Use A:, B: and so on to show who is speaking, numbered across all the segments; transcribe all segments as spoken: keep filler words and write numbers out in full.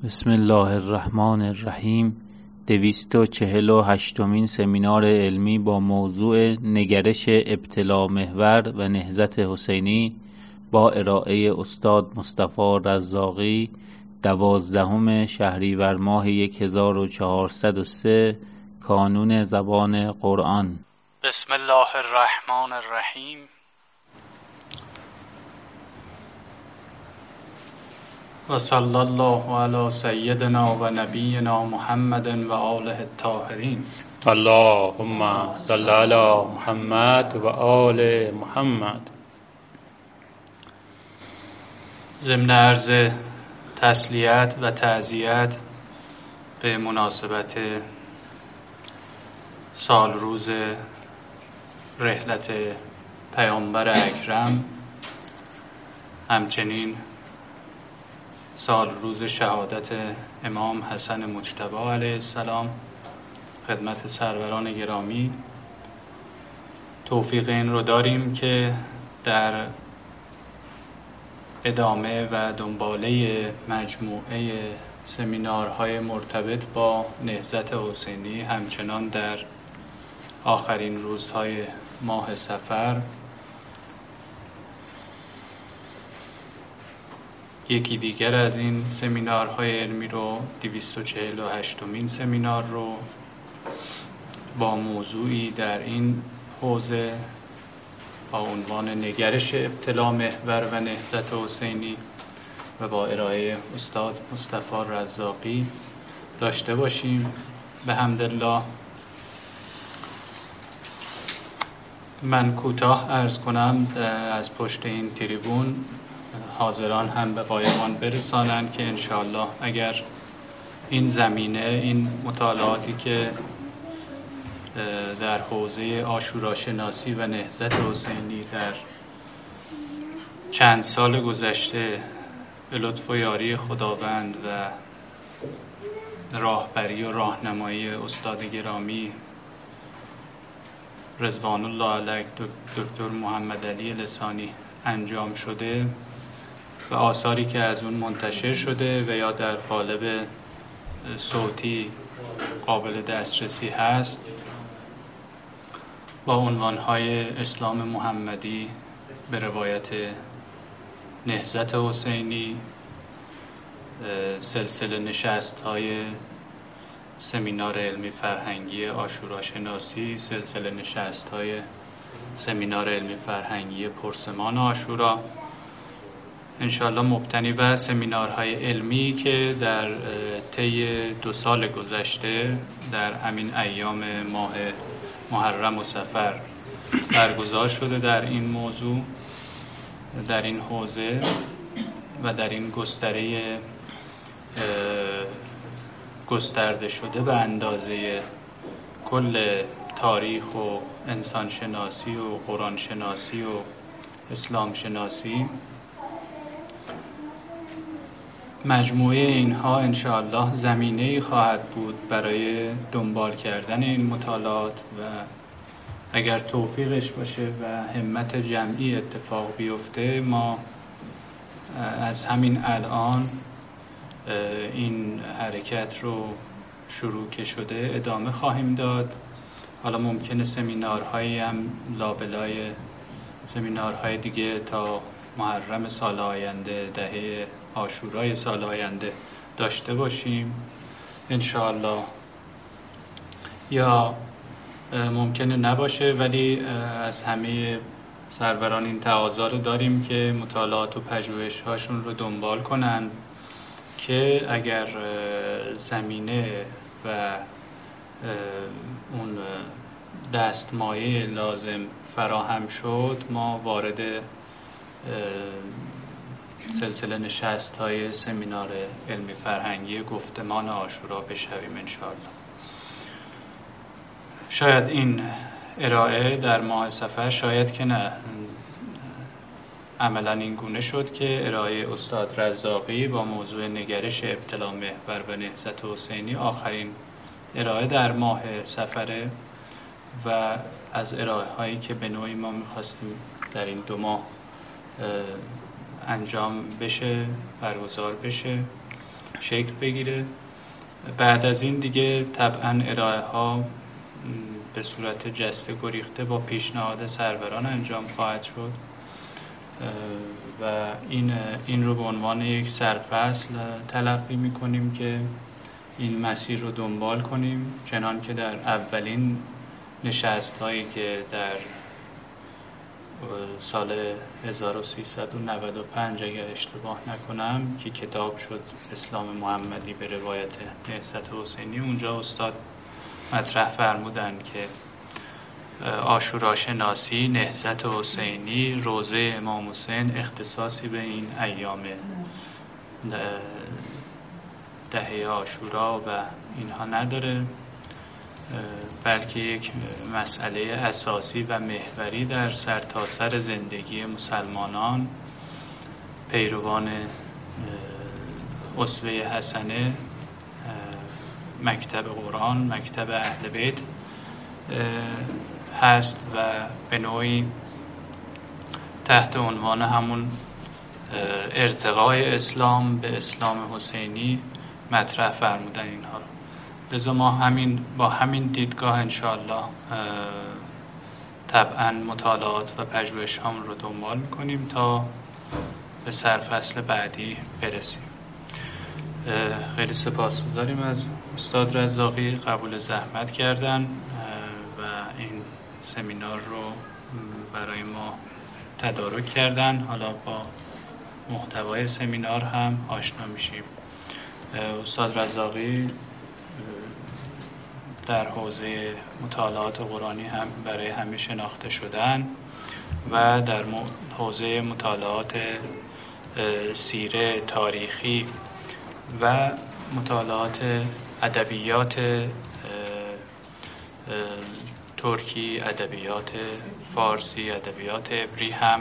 A: بسم الله الرحمن الرحیم. دویست و چهل و هشتمین سمینار علمی با موضوع نگرش ابتلا محور و نهضت حسینی با ارائه استاد مصطفی رزاقی، دوازدهم شهریور ماه هزار و چهارصد و سه، کانون زبان قرآن.
B: بسم الله الرحمن الرحیم. و صلی الله علی سیدنا و نبینا محمد و آله الطاهرین.
C: اللهم صل علی محمد و آل محمد.
B: ضمن عرض تسلیت و تعزیت به مناسبت سال روز رحلت پیامبر اکرم، همچنین سال روز شهادت امام حسن مجتبی علیه السلام، خدمت سروران گرامی توفیق این رو داریم که در ادامه و دنباله مجموعه سمینارهای مرتبط با نهضت حسینی، همچنان در آخرین روزهای ماه صفر یکی دیگر از این سمینارهای علمی رو، دویست و چهل و هشتمین سمینار رو با موضوعی در این حوزه با عنوان نگرش ابتلا محور و نهضت حسینی و با ارائه استاد مصطفی رزاقی داشته باشیم. به حمدالله من کوتاه عرض کنم از پشت این تریبون، حاضران هم به قایقان برسانند که انشاءالله اگر این زمینه، این مطالعاتی که در حوزه عاشوراشناسی و نهضت حسینی در چند سال گذشته به لطف و یاری خداوند و راهبری و راهنمایی استاد گرامی رضوان الله علیه دکتر محمد علی لسانی انجام شده و آثاری که از اون منتشر شده و یا در قالب صوتی قابل دسترسی هست، با عنوانهای اسلام محمدی به روایت نهضت حسینی، سلسله نشست‌های سمینار علمی فرهنگی عاشوراشناسی، سلسله نشست‌های سمینار علمی فرهنگی پرسمان عاشورا، انشاءالله مبتنی بر سمینارهای علمی که در طی دو سال گذشته در همین ایام ماه محرم و صفر برگزار شده در این موضوع، در این حوزه و در این گستره گسترده شده به اندازه کل تاریخ و انسان شناسی و قرآن شناسی و اسلام شناسی. مجموعه اینها انشاءالله زمینه‌ای خواهد بود برای دنبال کردن این مطالعات و اگر توفیقش باشه و همت جمعی اتفاق بیفته، ما از همین الان این حرکت رو شروع که شده ادامه خواهیم داد. حالا ممکنه سمینارهایی هم لابلای سمینارهای دیگه تا محرم سال آینده، دهه عاشورای سال آینده داشته باشیم انشاءالله، یا ممکنه نباشه، ولی از همه سروران این تقاضا رو داریم که مطالعات و پژوهش هاشون رو دنبال کنن که اگر زمینه و اون دستمایه لازم فراهم شد، ما وارد سلسله نشست های سمینار علمی فرهنگی گفتمان عاشورا بشویم انشاءالله. شاید این ارائه در ماه صفر، شاید که نه، عملا این گونه شد که ارائه استاد رزاقی با موضوع نگرش ابتلا محور و نهضت حسینی آخرین ارائه در ماه صفره و از ارائه هایی که به نوعی ما میخواستیم در این دو ماه انجام بشه، برگزار بشه شکل بگیره. بعد از این دیگه طبعا ارائه ها به صورت جسته گریخته با پیشنهاد سروران انجام خواهد شد و این این رو به عنوان یک سرفصل تلقی می‌کنیم که این مسیر رو دنبال کنیم، چنان که در اولین نشست‌هایی که در سال هزار و سیصد و نود و پنج اگر اشتباه نکنم که کتاب شد اسلام محمدی به روایت نهضت حسینی، اونجا استاد مطرح فرمودن که عاشورا شناسی، نهضت حسینی، روضه امام حسین اختصاصی به این ایام دهه عاشورا و اینها نداره، بلکه یک مسئله اساسی و محوری در سرتاسر زندگی مسلمانان پیروان اسوه حسنه، مکتب قرآن، مکتب اهل بیت هست و به نوعی تحت عنوان همون ارتقای اسلام به اسلام حسینی مطرح فرمودن اینها رو. لذا ما همین با همین دیدگاه انشاءالله طبعا مطالعات و پژوهش هم رو دنبال میکنیم تا به سرفصل بعدی برسیم. خیلی سپاسگزاریم از استاد رزاقی، قبول زحمت کردن و این سمینار رو برای ما تدارک کردن. حالا با محتوای سمینار هم آشنا میشیم. استاد رزاقی در حوزه مطالعات قرآنی هم برای همه شناخته شدن و در حوزه مطالعات سیره، تاریخی و مطالعات ادبیات ترکی، ادبیات فارسی، ادبیات عبری هم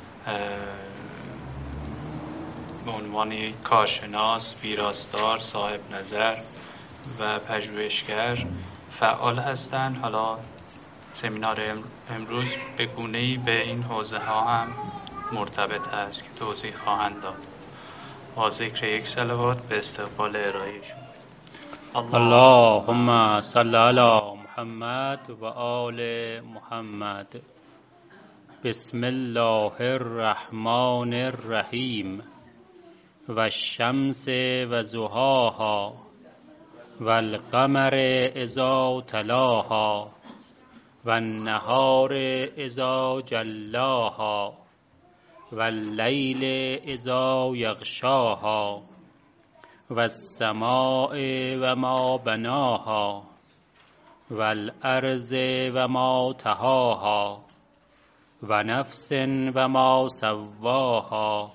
B: به عنوان کارشناس، ویراستار، صاحب نظر و پژوهشگر فعال هستند. حالا سمینار امروز به گونه‌ای به این حوزه ها هم مرتبط است که توضیح خواهند داد. با ذکر یک صلوات به استقبال ارائهشون.
C: اللهم صل علی محمد و آل محمد. بسم الله الرحمن الرحیم. و الشمس و ضحاها و القمر اذا تلاها و النهار اذا جلاها و اللیل اذا یغشاها و السماء و ما بناها و الارض و ما طحاها و نفس و ما سواها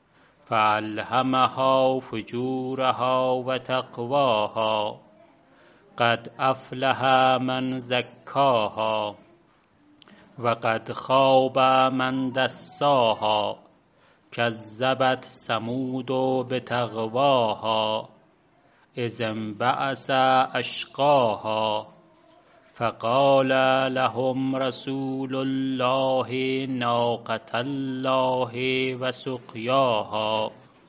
C: فالهمها فجورها و تقواها قد افلح من زکاها و قد خاب من دساها کذبت ثمود بطغواها اذ انبعث اشقاها فقال لهم رسول الله ناقة الله و سقیاها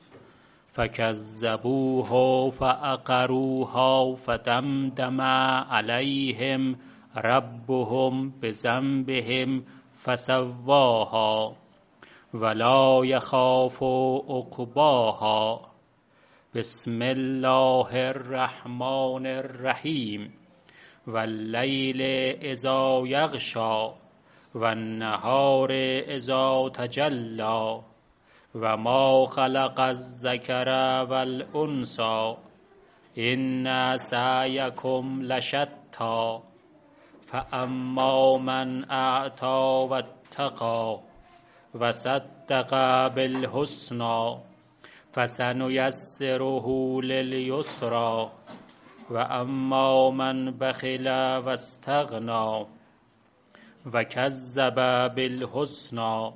C: فکذبوه فعقروها فدمدم علیهم ربهم بذنبهم فسواها ولا یخاف عقباها. بسم الله الرحمن الرحیم. و اللیل اذا یغشا و النهار اذا تجلی و ما خلق الذکر و الانثی ان سعیکم لشتی فاما من اعطی و اتقی و صدق بالحسنی فسنیسره للیسری و اما من بخل و استغنی و کذب بالحسنی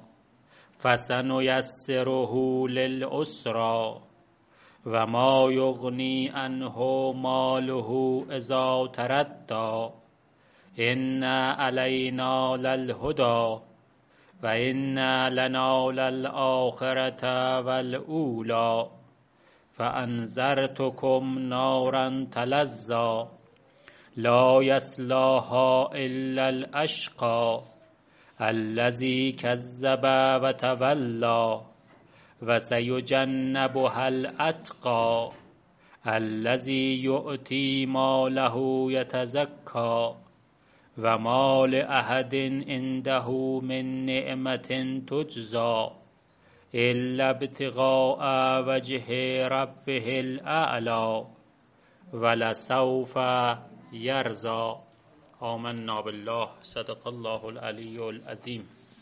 C: فسنیسره للعسری و ما یغنی عنه ماله اذا تردی ان علینا للهدی و ان لنا للآخرة والاولی فانذرتکم نارا تلظی لا یصلاها الا الاشقی الذی کذب و تولی و سیجنبها الاتقی الذی یؤتی ماله یتزکی و ما لأحد عنده من نعمة تجزی الا ابتغاء وجه ربه الاعلی ولسوف یرضی. آمنا بالله. صدق الله العلی العظیم.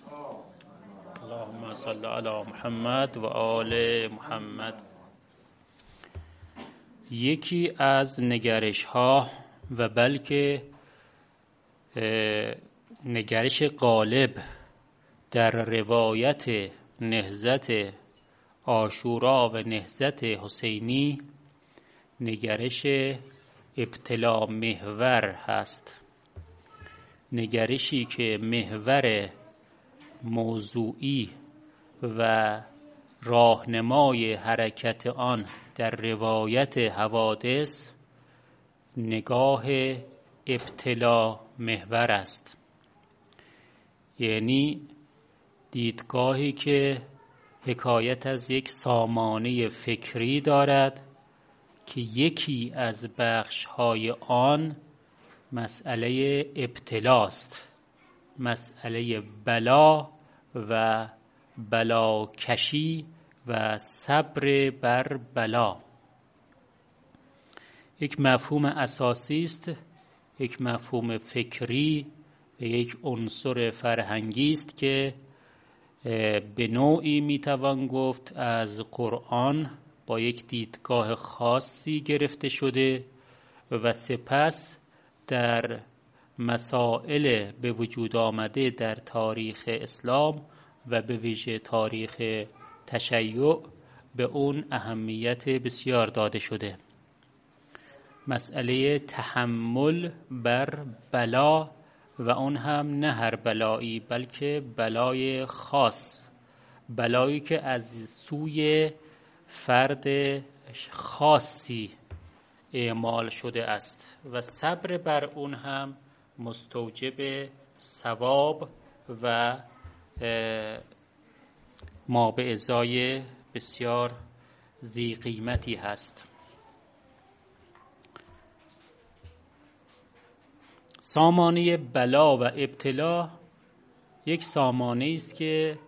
C: اللهم صل علی محمد و آل محمد. یکی از نگرش ها و بلکه نگرش غالب در روایت نهضت عاشورا و نهضت حسینی نگرش ابتلا محور هست. نگرشی که محور موضوعی و راهنمای حرکت آن در روایت حوادث نگاه ابتلا محور است، یعنی دیدگاهی که حکایت از یک سامانه فکری دارد که یکی از بخش‌های آن مسئله ابتلاست، مسئله بلا و بلاکشی و صبر بر بلا. یک مفهوم اساسی است، یک مفهوم فکری و یک عنصر فرهنگی است که به نوعی میتوان گفت از قرآن با یک دیدگاه خاصی گرفته شده و سپس در مسائل به وجود آمده در تاریخ اسلام و به ویژه تاریخ تشیع به اون اهمیت بسیار داده شده. مسئله تحمل بر بلا و اون هم نه هر بلایی بلکه بلای خاص، بلایی که از سوی فرد خاصی اعمال شده است و صبر بر اون هم مستوجب ثواب و ما به ازای بسیار ذی قیمتی هست. سامانه بلا و ابتلا یک سامانه است که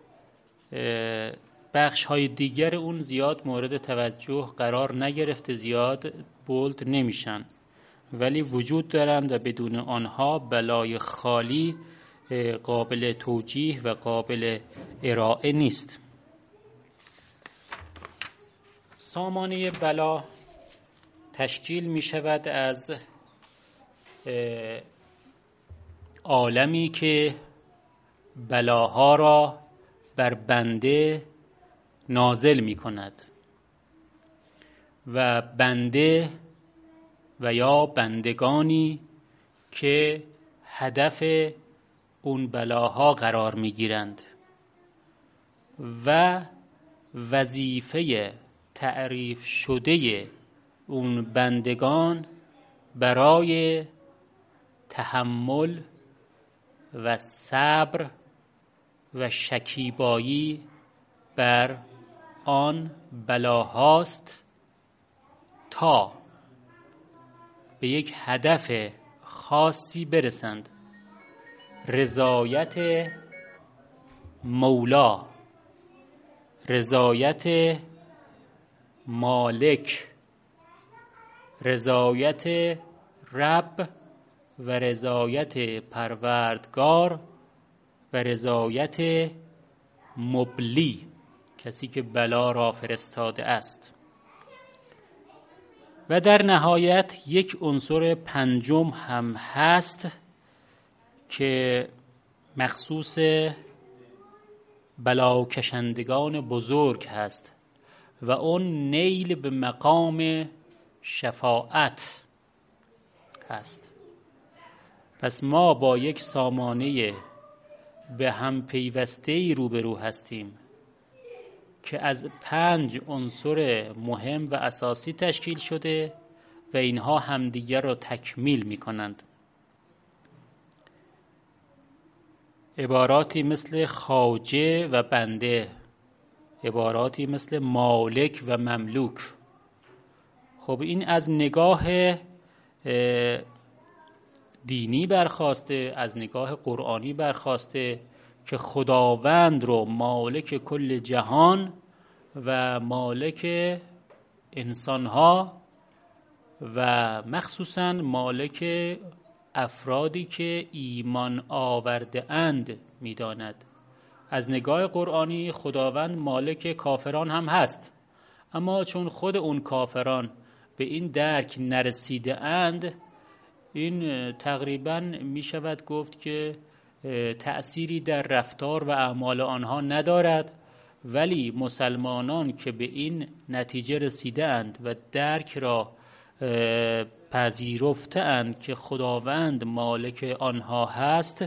C: بخش های دیگر اون زیاد مورد توجه قرار نگرفته، زیاد بولد نمیشن، ولی وجود دارند و بدون آنها بلای خالی قابل توجیه و قابل ارائه نیست. سامانه بلا تشکیل می شود از عالمی که بلاها را بر بنده نازل می کند و بنده و یا بندگانی که هدف اون بلاها قرار می گیرند و وظیفه تعریف شده اون بندگان برای تحمل و صبر و شکیبایی بر آن بلاهاست تا به یک هدف خاصی برسند. رضایت مولا، رضایت مالک، رضایت رب و رضایت پروردگار و رضایت مبلی، کسی که بلا را فرستاده است. و در نهایت یک عنصر پنجم هم هست که مخصوص بلاکشندگان بزرگ هست و اون نیل به مقام شفاعت هست. پس ما با یک سامانه به هم پیوسته‌ای روبرو هستیم که از پنج عنصر مهم و اساسی تشکیل شده و اینها همدیگر را تکمیل می کنند. عباراتی مثل خواجه و بنده، عباراتی مثل مالک و مملوک. خب این از نگاه دینی برخواسته، از نگاه قرآنی برخواسته که خداوند رو مالک کل جهان و مالک انسانها و مخصوصاً مالک افرادی که ایمان آورده اند می داند. از نگاه قرآنی خداوند مالک کافران هم هست، اما چون خود اون کافران به این درک نرسیده اند، این تقریباً می شود گفت که تأثیری در رفتار و اعمال آنها ندارد، ولی مسلمانان که به این نتیجه رسیده اند و درک را پذیرفته اند که خداوند مالک آنها هست،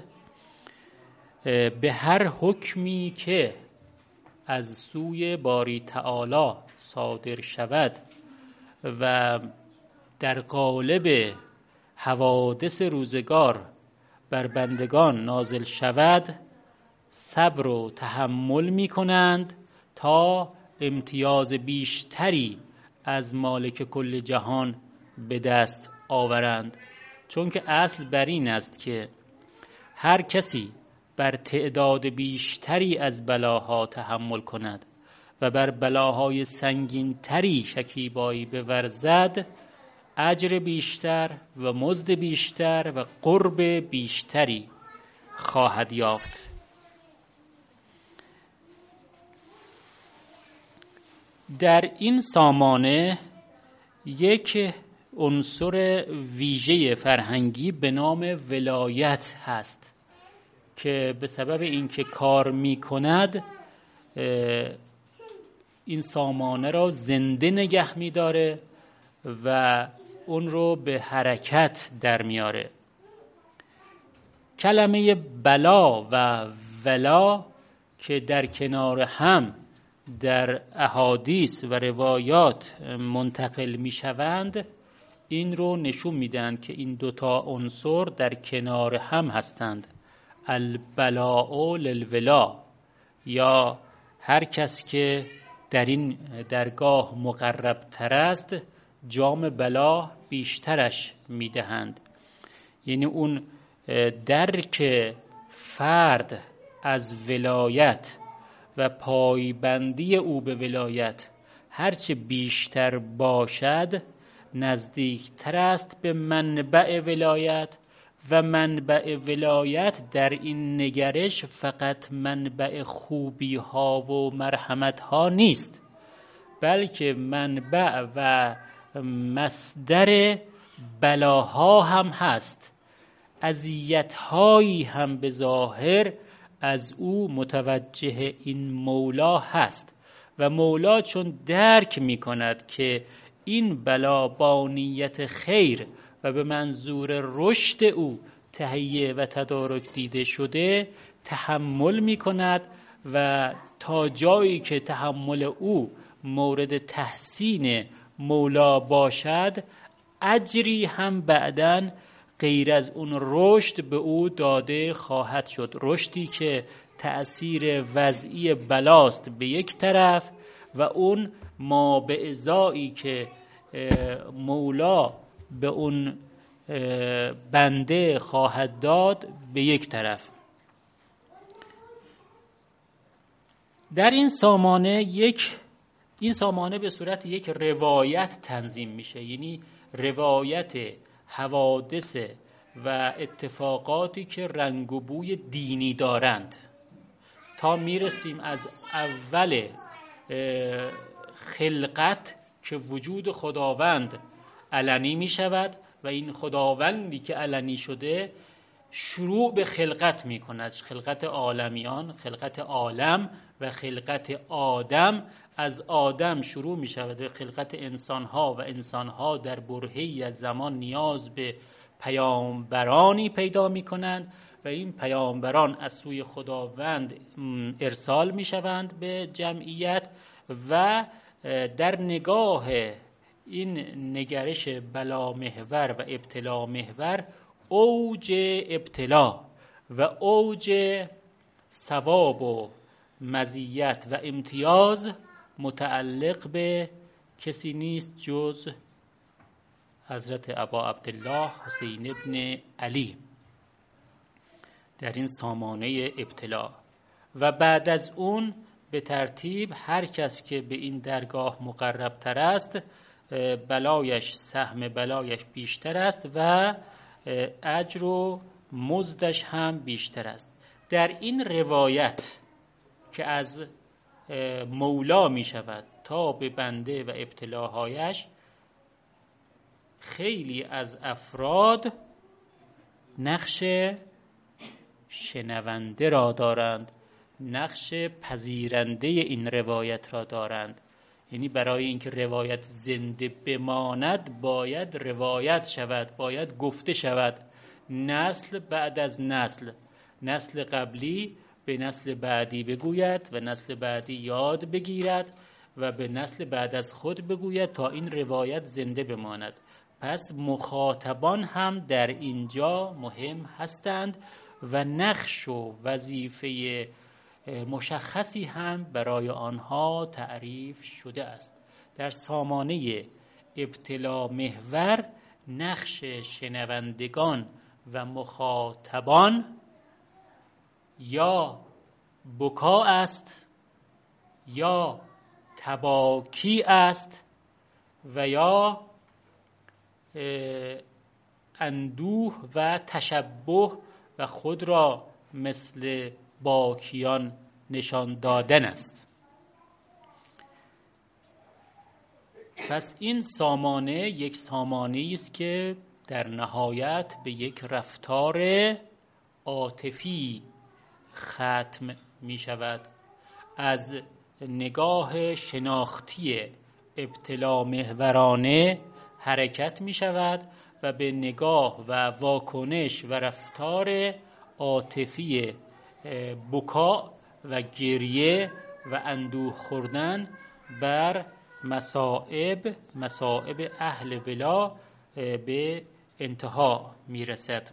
C: به هر حکمی که از سوی باری تعالی صادر شود و در قالب حوادث روزگار بر بندگان نازل شود، صبر و تحمل می کنند تا امتیاز بیشتری از مالک کل جهان به دست آورند. چون که اصل بر این است که هر کسی بر تعداد بیشتری از بلاها تحمل کند و بر بلاهای سنگین تری شکیبایی بورزد، اجر بیشتر و مزد بیشتر و قرب بیشتری خواهد یافت. در این سامانه یک عنصر ویژه فرهنگی به نام ولایت هست که به سبب اینکه کار می کند این سامانه را زنده نگه می داره و اون رو به حرکت در میاره. کلمه بلا و ولا که در کنار هم در احادیث و روایات منتقل می شوند، این رو نشون میدن که این دوتا عنصر در کنار هم هستند. البلاء للولا، یا هر کس که در این درگاه مقرب تر است جام بلا بیشترش میدهند. یعنی اون درک فرد از ولایت و پایبندی او به ولایت هرچه بیشتر باشد نزدیکتر است به منبع ولایت، و منبع ولایت در این نگرش فقط منبع خوبی ها و مرحمت ها نیست، بلکه منبع و مصدر بلاها هم هست. اذیت هایی هم به ظاهر از او متوجه این مولا هست و مولا چون درک می کند که این بلا با نیت خیر و به منظور رشد او تهیه و تدارک دیده شده، تحمل می کند و تا جایی که تحمل او مورد تحسین مولا باشد اجری هم بعداً غیر از اون رشد به او داده خواهد شد. رشدی که تأثیر وضعی بلاست به یک طرف و اون ما به ازایی که مولا به اون بنده خواهد داد به یک طرف. در این سامانه یک این سامانه به صورت یک روایت تنظیم میشه، یعنی روایت حوادث و اتفاقاتی که رنگ و بوی دینی دارند تا میرسیم از اول خلقت که وجود خداوند علنی می شود و این خداوندی که علنی شده شروع به خلقت می کند، خلقت عالمیان، خلقت عالم و خلقت آدم. از آدم شروع می شود به خلقت انسانها و انسانها در برهه‌ای از زمان نیاز به پیامبرانی پیدا می کنند و این پیامبران از سوی خداوند ارسال می شوند به جمعیت و در نگاه این نگرش بلا محور و ابتلا محور اوج ابتلا و اوج ثواب و مزیت و امتیاز متعلق به کسی نیست جز حضرت ابا عبدالله حسین ابن علی در این سامانه ابتلا. و بعد از اون به ترتیب هر کس که به این درگاه مقرب تر است بلایش سهم بلایش بیشتر است و اجر و مزدش هم بیشتر است. در این روایت که از مولا می شود تا به بنده و ابتلاهایش، خیلی از افراد نقش شنونده را دارند، نقش پذیرنده این روایت را دارند. یعنی برای اینکه روایت زنده بماند باید روایت شود، باید گفته شود، نسل بعد از نسل، نسل قبلی به نسل بعدی بگوید و نسل بعدی یاد بگیرد و به نسل بعد از خود بگوید تا این روایت زنده بماند. پس مخاطبان هم در اینجا مهم هستند و نقش و وظیفه مشخصی هم برای آنها تعریف شده است. در سامانه ابتلا محور نقش شنوندگان و مخاطبان یا بکا است یا تباکی است و یا اندوه و تشبه و خود را مثل باکیان نشان دادن است. پس این سامانه یک سامانه است که در نهایت به یک رفتار عاطفی ختم می شود. از نگاه شناختی ابتلا محورانه حرکت می شود و به نگاه و واکنش و رفتار عاطفی بکا و گریه و اندوه خوردن بر مصائب مصائب اهل ولا به انتها می رسد.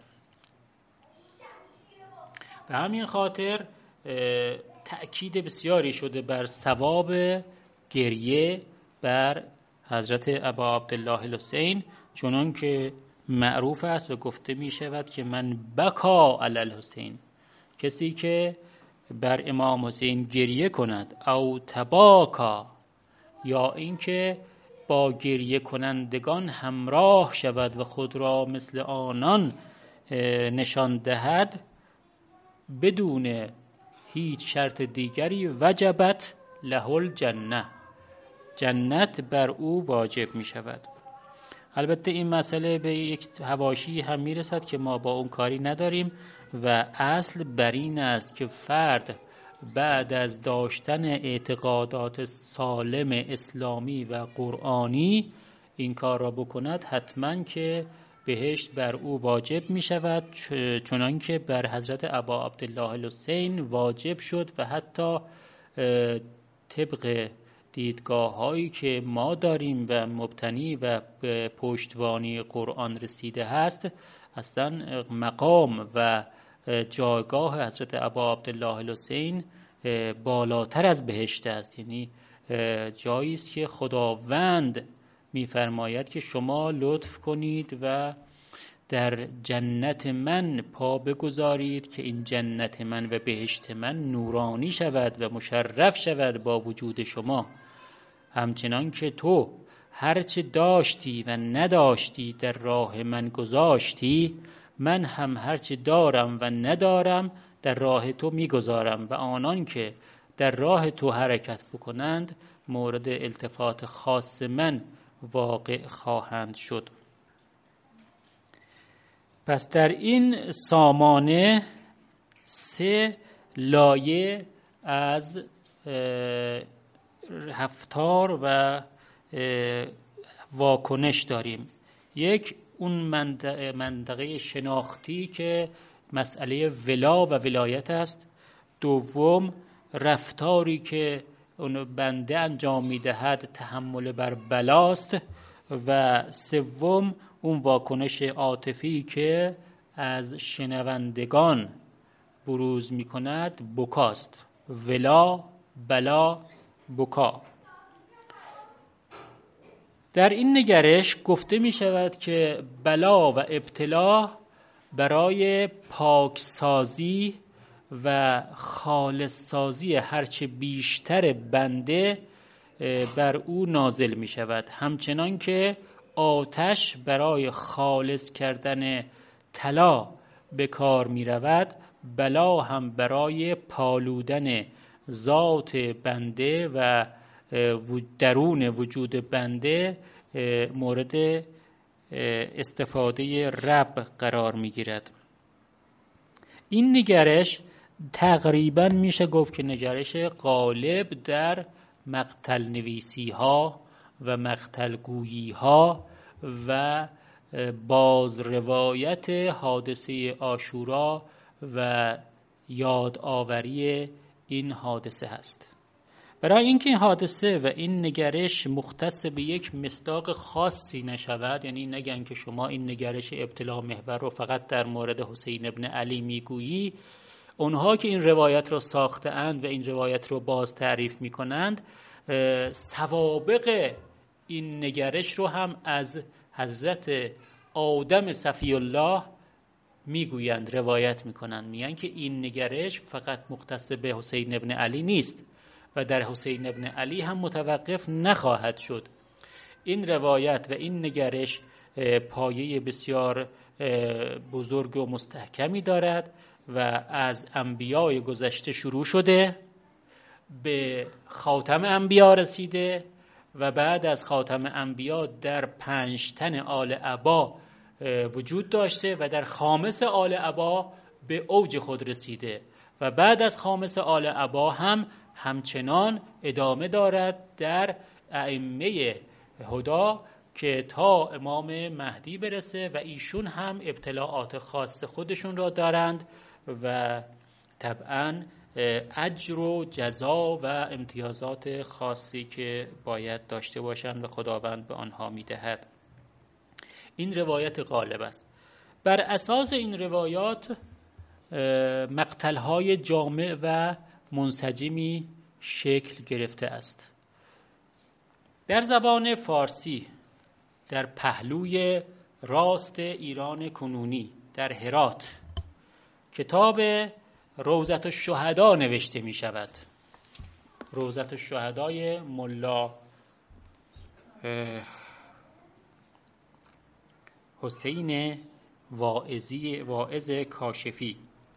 C: به همین خاطر تأکید بسیاری شده بر ثواب گریه بر حضرت ابا عبدالله الحسین، چنان که معروف است و گفته می شود که من بکا علی الحسین، کسی که بر امام حسین گریه کند، او تباکا، یا اینکه با گریه کنندگان همراه شود و خود را مثل آنان نشان دهد، بدون هیچ شرط دیگری وجبت له الجنه، جنت بر او واجب می شود. البته این مسئله به یک حواشی هم می رسد که ما با اون کاری نداریم و اصل بر این است که فرد بعد از داشتن اعتقادات سالم اسلامی و قرآنی این کار را بکند، حتما که بهشت بر او واجب می شود، چنان که بر حضرت ابا عبدالله الحسین واجب شد و حتی طبق دیدگاه هایی که ما داریم و مبتنی و به پشتوانی قرآن رسیده هست، اصلا مقام و جایگاه حضرت ابا عبدالله الحسین بالاتر از بهشت است. یعنی جایی است که خداوند می‌فرماید که شما لطف کنید و در جنت من پا بگذارید که این جنت من و بهشت من نورانی شود و مشرف شود با وجود شما. همچنان که تو هرچه داشتی و نداشتی در راه من گذاشتی، من هم هرچه دارم و ندارم در راه تو میگذارم و آنان که در راه تو حرکت بکنند مورد التفات خاص من واقع خواهند شد. پس در این سامانه سه لایه از رفتار و واکنش داریم. یک اون منطقه, منطقه شناختی که مسئله ولا و ولایت است. دوم رفتاری که اون بنده انجام میدهد تحمل بر بلاست و سوم اون واکنش عاطفی که از شنوندگان بروز میکند بکاست. ولا بلا بکا. در این نگرش گفته می شود که بلا و ابتلا برای پاکسازی و خالص سازی هرچه بیشتر بنده بر او نازل می شود، همچنان که آتش برای خالص کردن طلا به کار می رود، بلا هم برای پالودن ذات بنده و درون وجود بنده مورد استفاده رب قرار می گیرد. این نگرش تقریبا میشه گفت که نگرش غالب در مقتل نویسی ها و مقتل گویی ها و باز روایت حادثه عاشورا و یادآوری این حادثه هست. برای اینکه این حادثه و این نگرش مختص به یک مصداق خاصی نشود، یعنی نگن که شما این نگرش ابتلا محور رو فقط در مورد حسین ابن علی میگویی، اونها که این روایت رو ساخته اند و این روایت رو باز تعریف میکنند سوابق این نگرش رو هم از حضرت آدم صفی الله میگویند، روایت میکنند، میگن که این نگرش فقط مختص به حسین ابن علی نیست و در حسین ابن علی هم متوقف نخواهد شد. این روایت و این نگرش پایه بسیار بزرگ و مستحکمی دارد و از انبیاء گذشته شروع شده، به خاتم انبیا رسیده و بعد از خاتم انبیا در پنج تن آل عبا وجود داشته و در خامس آل عبا به اوج خود رسیده و بعد از خامس آل عبا هم همچنان ادامه دارد در ائمه هدا که تا امام مهدی برسه و ایشون هم ابتلاعات خاص خودشون را دارند و طبعا اجر و جزا و امتیازات خاصی که باید داشته باشند و خداوند به آنها میدهد. این روایت غالب است. بر اساس این روایات مقتل‌های جامع و منسجمی شکل گرفته است. در زبان فارسی در پهلوی راست ایران کنونی در هرات کتاب روضة الشهدا نوشته می شود. روضة الشهدای ملا حسین واعظی واعظ کاشفی.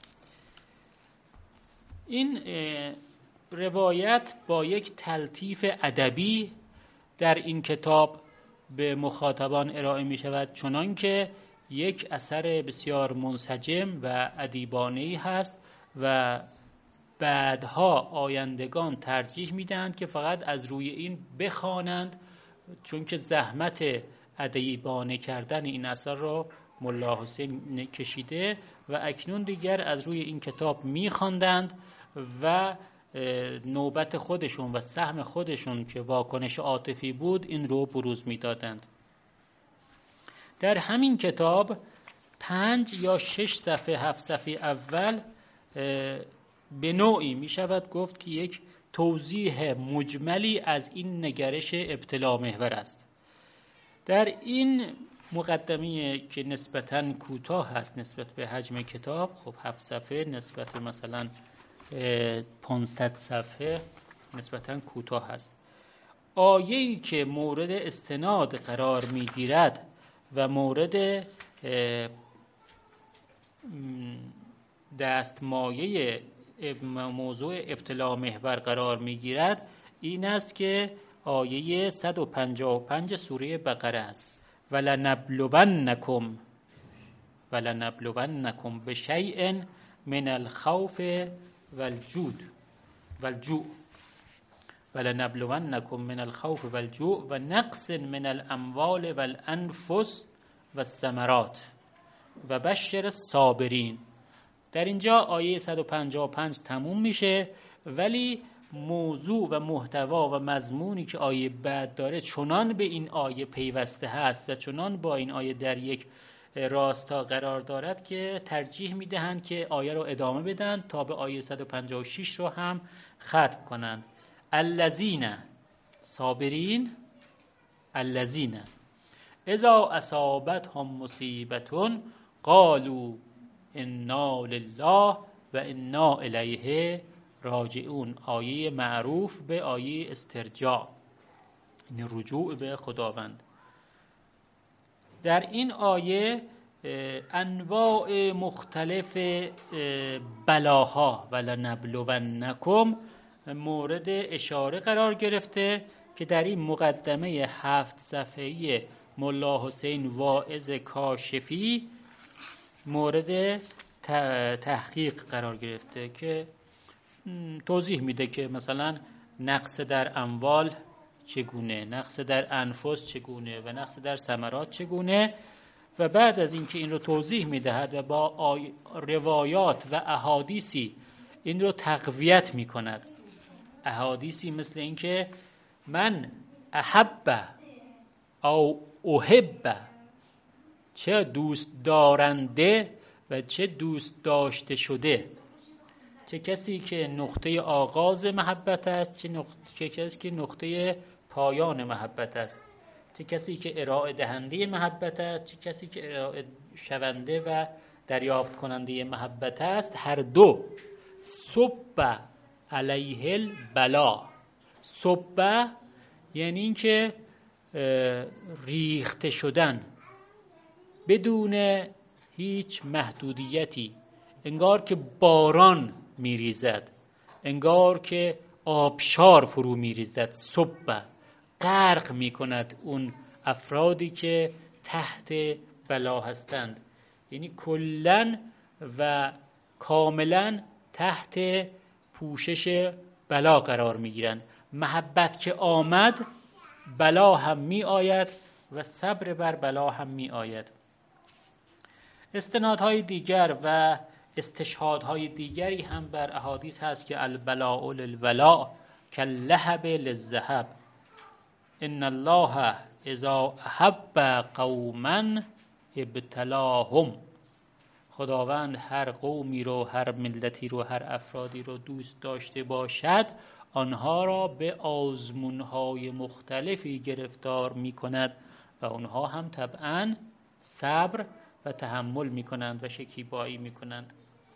C: این روایت با یک تلطیف ادبی در این کتاب به مخاطبان ارائه می شود، چنان که یک اثر بسیار منسجم و ادیبانه‌ای هست و بعدها آیندگان ترجیح میدهند که فقط از روی این بخوانند، چون که زحمت ادیبانه کردن این اثر را ملا حسین کشیده و اکنون دیگر از روی این کتاب میخواندند و نوبت خودشون و سهم خودشون که واکنش عاطفی بود این رو بروز میدادند. در همین کتاب پنج یا شش صفحه هفت صفحه اول به نوعی می شود گفت که یک توضیح مجملی از این نگرش ابتلا محور است. در این مقدمه که نسبتاً کوتاه هست نسبت به حجم کتاب، خب هفت صفحه نسبت به مثلا پانصد صفحه نسبتاً کوتاه هست. آیه‌ای که مورد استناد قرار می گیرد و مورد دستمایه موضوع ابتلا محور قرار می گیرد این است که آیه صد و پنجاه و پنج سوره بقره است. ولنبلونکم ولنبلونکم بشیء من الخوف والجود والجوع ولنبلونکم من الخوف والجوع و نقص من الاموال والانفس والثمرات و بشر الصابرین. در اینجا آیه صد و پنجاه و پنج تموم میشه، ولی موضوع و محتوا و مضمونی که آیه بعد داره چنان به این آیه پیوسته هست و چنان با این آیه در یک راستا قرار دارد که ترجیح میدهند که آیه رو ادامه بدن تا به آیه صد و پنجاه و شش رو هم ختم کنند. الذین صابرین، الذین اذا اصابتهم مصیبة قالوا انا لله و انا الیه راجعون. آیه معروف به آیه استرجاع، این رجوع به خداوند. در این آیه انواع مختلف بلاها ولنبلونکم مورد اشاره قرار گرفته که در این مقدمه هفت صفحه‌ای ملا حسین واعظ کاشفی مورد تحقیق قرار گرفته که توضیح میده که مثلا نقص در اموال چگونه، نقص در انفس چگونه و نقص در ثمرات چگونه. و بعد از اینکه این رو توضیح میدهد و با روایات و احادیثی این رو تقویت میکند، احادیثی مثل اینکه من احب او احب، چه دوست دارنده و چه دوست داشته شده، چه کسی که نقطه آغاز محبت است، چه, نقطه، چه کسی که نقطه پایان محبت است، چه کسی که ارائه دهنده محبت است، چه کسی که ارائه شونده و دریافت کننده محبت است. هر دو صب علیه البلا. صب یعنی این که ریخته شدن بدون هیچ محدودیتی، انگار که باران میریزد، انگار که آبشار فرو میریزد. صب غرق میکند اون افرادی که تحت بلا هستند، یعنی کلن و کاملا تحت پوشش بلا قرار میگیرند. محبت که آمد بلا هم می آید و صبر بر بلا هم می آید. استنادهای دیگر و استشهادهای دیگری هم بر احادیث هست که البلاء للولاء کاللهب للذهب، ان الله اذا احب قوما ابتلاهم. خداوند هر قومی رو، هر ملتی رو، هر افرادی رو دوست داشته باشد، آنها را به آزمونهای مختلفی گرفتار می کند و آنها هم طبعاً صبر و تحمل می کنند و شکیبایی می کنند.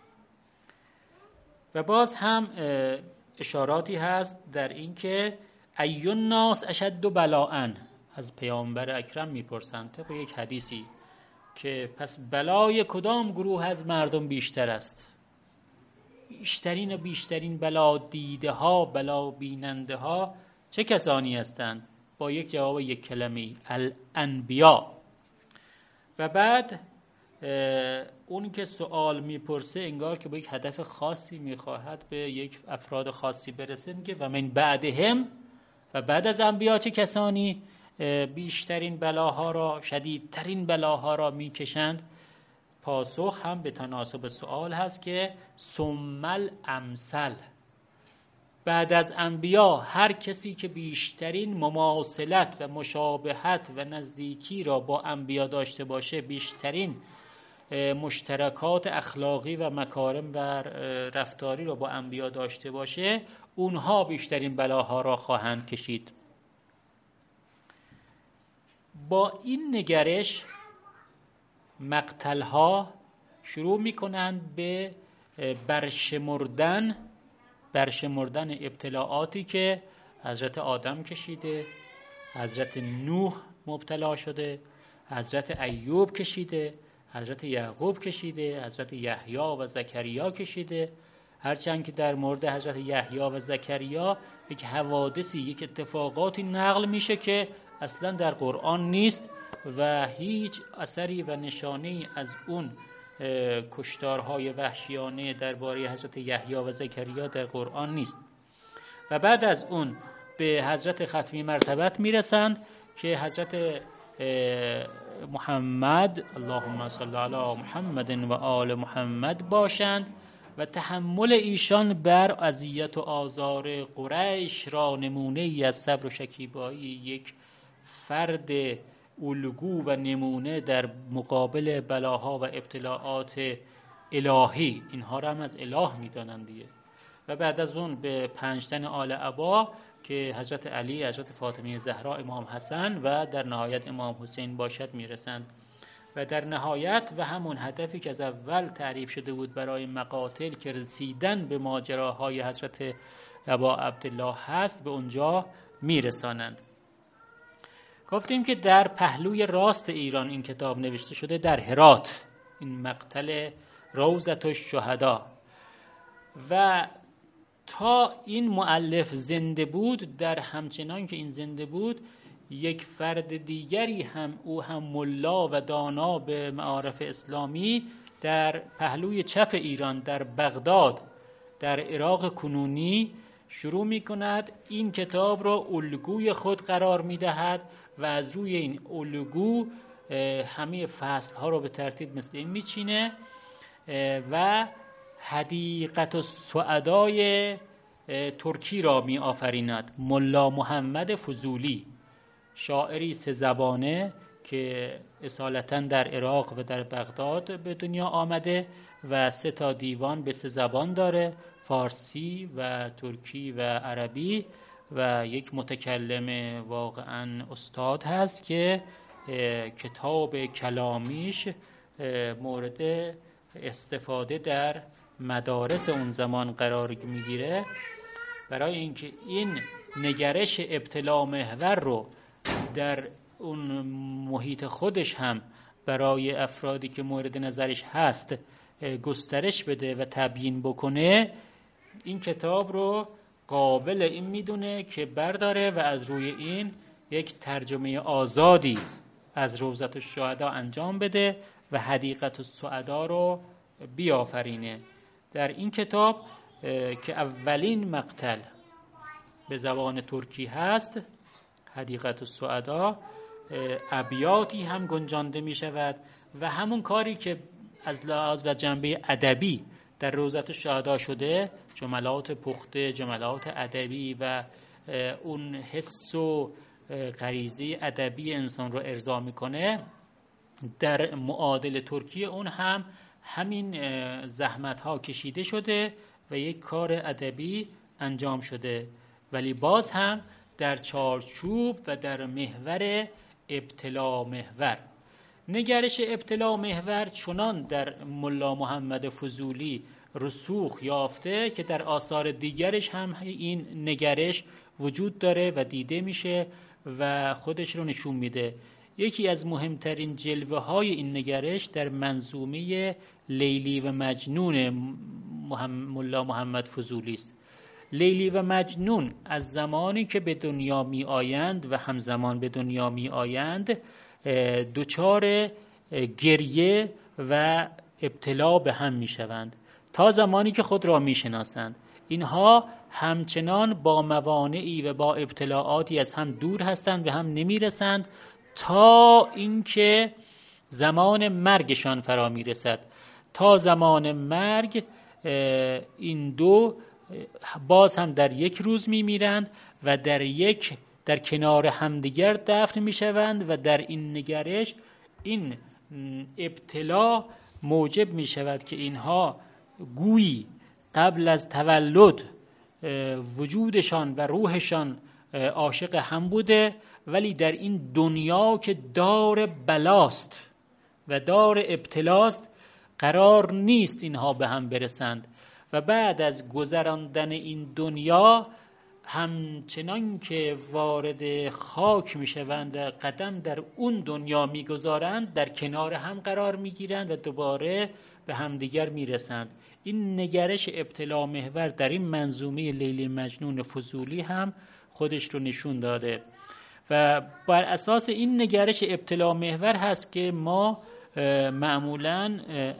C: و باز هم اشاراتی هست در این که ای الناس اشد بلاء، از پیامبر اکرم می پرسند طبق یک حدیثی که پس بلای کدام گروه از مردم بیشتر است؟ بیشترین و بیشترین بلا دیده ها، بلا بیننده ها چه کسانی هستند؟ با یک جواب یک کلمه، الانبیا. و بعد اون که سوال میپرسه انگار که با یک هدف خاصی میخواهد به یک افراد خاصی برسه، میگه و من بعدهم، و بعد از انبیا چه کسانی بیشترین بلاها را، شدیدترین بلاها را میکشند؟ پاسخ هم به تناسب سوال هست که ثم الامثل، بعد از انبیا هر کسی که بیشترین مماثلت و مشابهت و نزدیکی را با انبیا داشته باشه، بیشترین مشترکات اخلاقی و مکارم و رفتاری را با انبیا داشته باشه، اونها بیشترین بلاها را خواهند کشید. با این نگرش مقتلها شروع میکنند به برشمردن برشمردن ابتلاعاتی که حضرت آدم کشیده، حضرت نوح مبتلا شده، حضرت ایوب کشیده، حضرت یعقوب کشیده، حضرت یحیی و زکریا کشیده. هرچند که در مورد حضرت یحیی و زکریا یک حوادثی، یک اتفاقاتی نقل میشه که اصلا در قرآن نیست و هیچ اثری و نشانه‌ای از اون کشتارهای وحشیانه درباره حضرت یحیی و زکریا در قرآن نیست. و بعد از اون به حضرت ختمی مرتبت میرسند که حضرت محمد، اللهم صل علی محمد و آل محمد باشند و تحمل ایشان بر اذیت و آزار قریش را نمونه ای از صبر و شکیبایی یک فرد الگو و نمونه در مقابل بلاها و ابتلاعات الهی، اینها را هم از اله میدانند دیگه. و بعد از اون به پنج تن آل عبا که حضرت علی، حضرت فاطمه زهرا، امام حسن و در نهایت امام حسین باشد میرسند. و در نهایت و همون هدفی که از اول تعریف شده بود برای مقاتل که رسیدن به ماجراهای حضرت ابا عبدالله هست، به اونجا میرسانند. گفتیم که در پهلوی راست ایران این کتاب نوشته شده، در هرات، این مقتل روضة الشهدا. و تا این مؤلف زنده بود، در همچنان که این زنده بود، یک فرد دیگری هم، او هم ملا و دانا به معارف اسلامی، در پهلوی چپ ایران در بغداد در عراق کنونی شروع می کند این کتاب را الگوی خود قرار می دهد و از روی این الگو همه فصل ها رو به ترتیب مثل این می چینه و حدیقت السعدای ترکی را می آفریند. ملا محمد فضولی، شاعری سه زبانه که اصالتاً در عراق و در بغداد به دنیا آمده و سه تا دیوان به سه زبان داره، فارسی و ترکی و عربی، و یک متکلم واقعاً استاد هست که کتاب کلامیش مورد استفاده در مدارس اون زمان قرار میگیره، برای اینکه این نگرش ابتلا محور رو در اون محیط خودش هم برای افرادی که مورد نظرش هست گسترش بده و تبیین بکنه. این کتاب رو قابل این میدونه که برداره و از روی این یک ترجمه آزادی از روضة الشهدا انجام بده و حدیقت السعدا رو بیافرینه. در این کتاب که اولین مقتل به زبان ترکی هست، حدیقت السعدا، ابیاتی هم گنجانده می شود و همون کاری که از لحاظ و جنبه ادبی در روضة الشهدا شده، جملات پخته، جملات ادبی و اون حس و غریزه ادبی انسان رو ارضا میکنه، در معادل ترکی اون هم همین زحمت ها کشیده شده و یک کار ادبی انجام شده، ولی باز هم در چارچوب و در محور ابتلا محور. نگرش ابتلا محور چنان در ملا محمد فضولی رسوخ یافته که در آثار دیگرش هم این نگرش وجود داره و دیده میشه و خودش رو نشون میده. یکی از مهمترین جلوه های این نگرش در منظومه لیلی و مجنون ملا محمد فضولی است. لیلی و مجنون از زمانی که به دنیا می آیند و همزمان به دنیا می آیند دچار گریه و ابتلا به هم می شوند تا زمانی که خود را می شناسند. اینها همچنان با موانعی و با ابتلاعاتی از هم دور هستند، به هم نمی رسند تا اینکه زمان مرگشان فرا می رسد. تا زمان مرگ این دو باز هم در یک روز می میرند و در یک در کنار همدیگر دفن می شوند و در این نگرش این ابتلا موجب می شود که اینها گویی قبل از تولد وجودشان و روحشان عاشق هم بوده، ولی در این دنیا که دار بلاست و دار ابتلاست قرار نیست اینها به هم برسند و بعد از گذراندن این دنیا همچنان که وارد خاک می شوند و قدم در اون دنیا می گذارند در کنار هم قرار می گیرند و دوباره به همدیگر می رسند. این نگرش ابتلا محور در این منظومه لیلی مجنون فضولی هم خودش رو نشون داده و بر اساس این نگرش ابتلا محور هست که ما معمولاً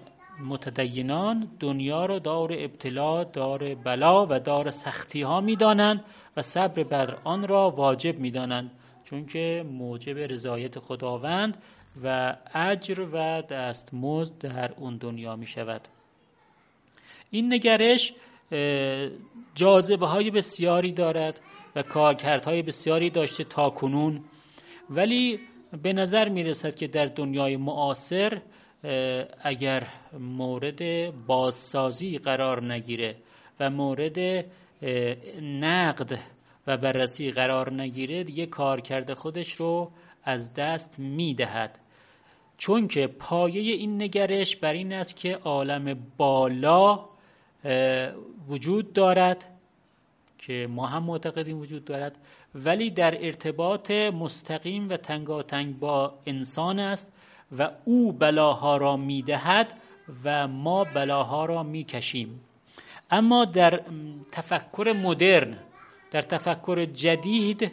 C: متدینان دنیا رو دار ابتلا، دار بلا و دار سختی ها می دانند و صبر بر آن را واجب می دانند، چون که موجب رضایت خداوند و اجر و دستمزد در اون دنیا می شود. این نگرش جاذبه های بسیاری دارد و کارکردهای بسیاری داشته تا کنون، ولی به نظر می رسد که در دنیای معاصر اگر مورد بازسازی قرار نگیره و مورد نقد و بررسی قرار نگیره، دیگه کارکرد خودش رو از دست می دهد. چون که پایه این نگرش بر این است که عالم بالا وجود دارد که ما هم معتقدیم وجود دارد، ولی در ارتباط مستقیم و تنگاتنگ با انسان است و او بلاها را می دهد و ما بلاها را می کشیم. اما در تفکر مدرن، در تفکر جدید،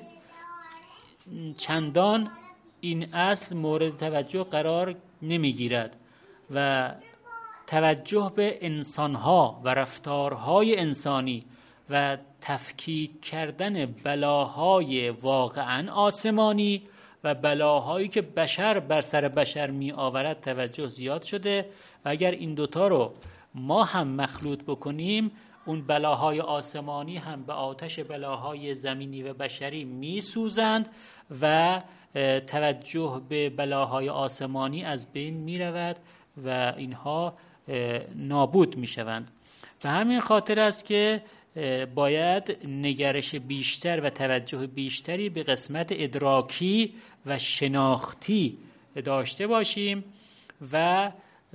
C: چندان این اصل مورد توجه قرار نمی گیرد و توجه به انسانها و رفتارهای انسانی و تفکیک کردن بلاهای واقعا آسمانی و بلاهایی که بشر بر سر بشر می آورد توجه زیاد شده و اگر این دوتا رو ما هم مخلوط بکنیم، اون بلاهای آسمانی هم به آتش بلاهای زمینی و بشری می سوزند و توجه به بلاهای آسمانی از بین می رود و اینها نابود می شوند. به همین خاطر است که باید نگرش بیشتر و توجه بیشتری به قسمت ادراکی و شناختی داشته باشیم و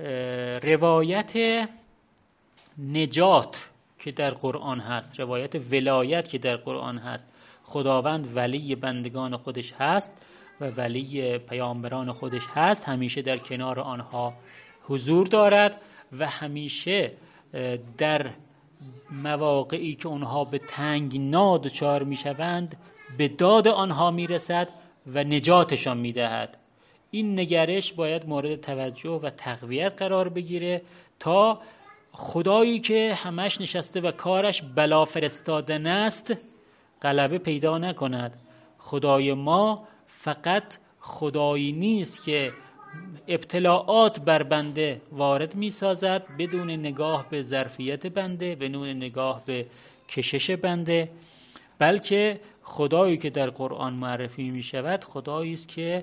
C: روایت نجات که در قرآن هست، روایت ولایت که در قرآن هست، خداوند ولی بندگان خودش هست و ولی پیامبران خودش هست، همیشه در کنار آنها حضور دارد و همیشه در مواقعی که آنها به تنگنا دچار میشوند به داد آنها میرسد و نجاتشان میدهد. این نگرش باید مورد توجه و تقویت قرار بگیره تا خدایی که همش نشسته و کارش بلا فرستادن است غلبه پیدا نکند. خدای ما فقط خدایی نیست که ابتلاعات بر بنده وارد می سازد بدون نگاه به ظرفیت بنده، بدون نگاه به کشش بنده، بلکه خدایی که در قرآن معرفی می شود خدایی است که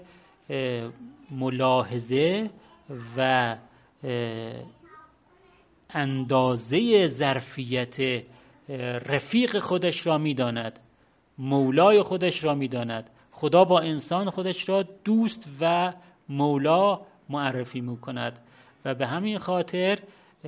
C: ملاحظه و اندازه ظرفیت رفیق خودش را می داند، مولای خودش را می داند. خدا با انسان خودش را دوست و مولا معرفی می کند و به همین خاطر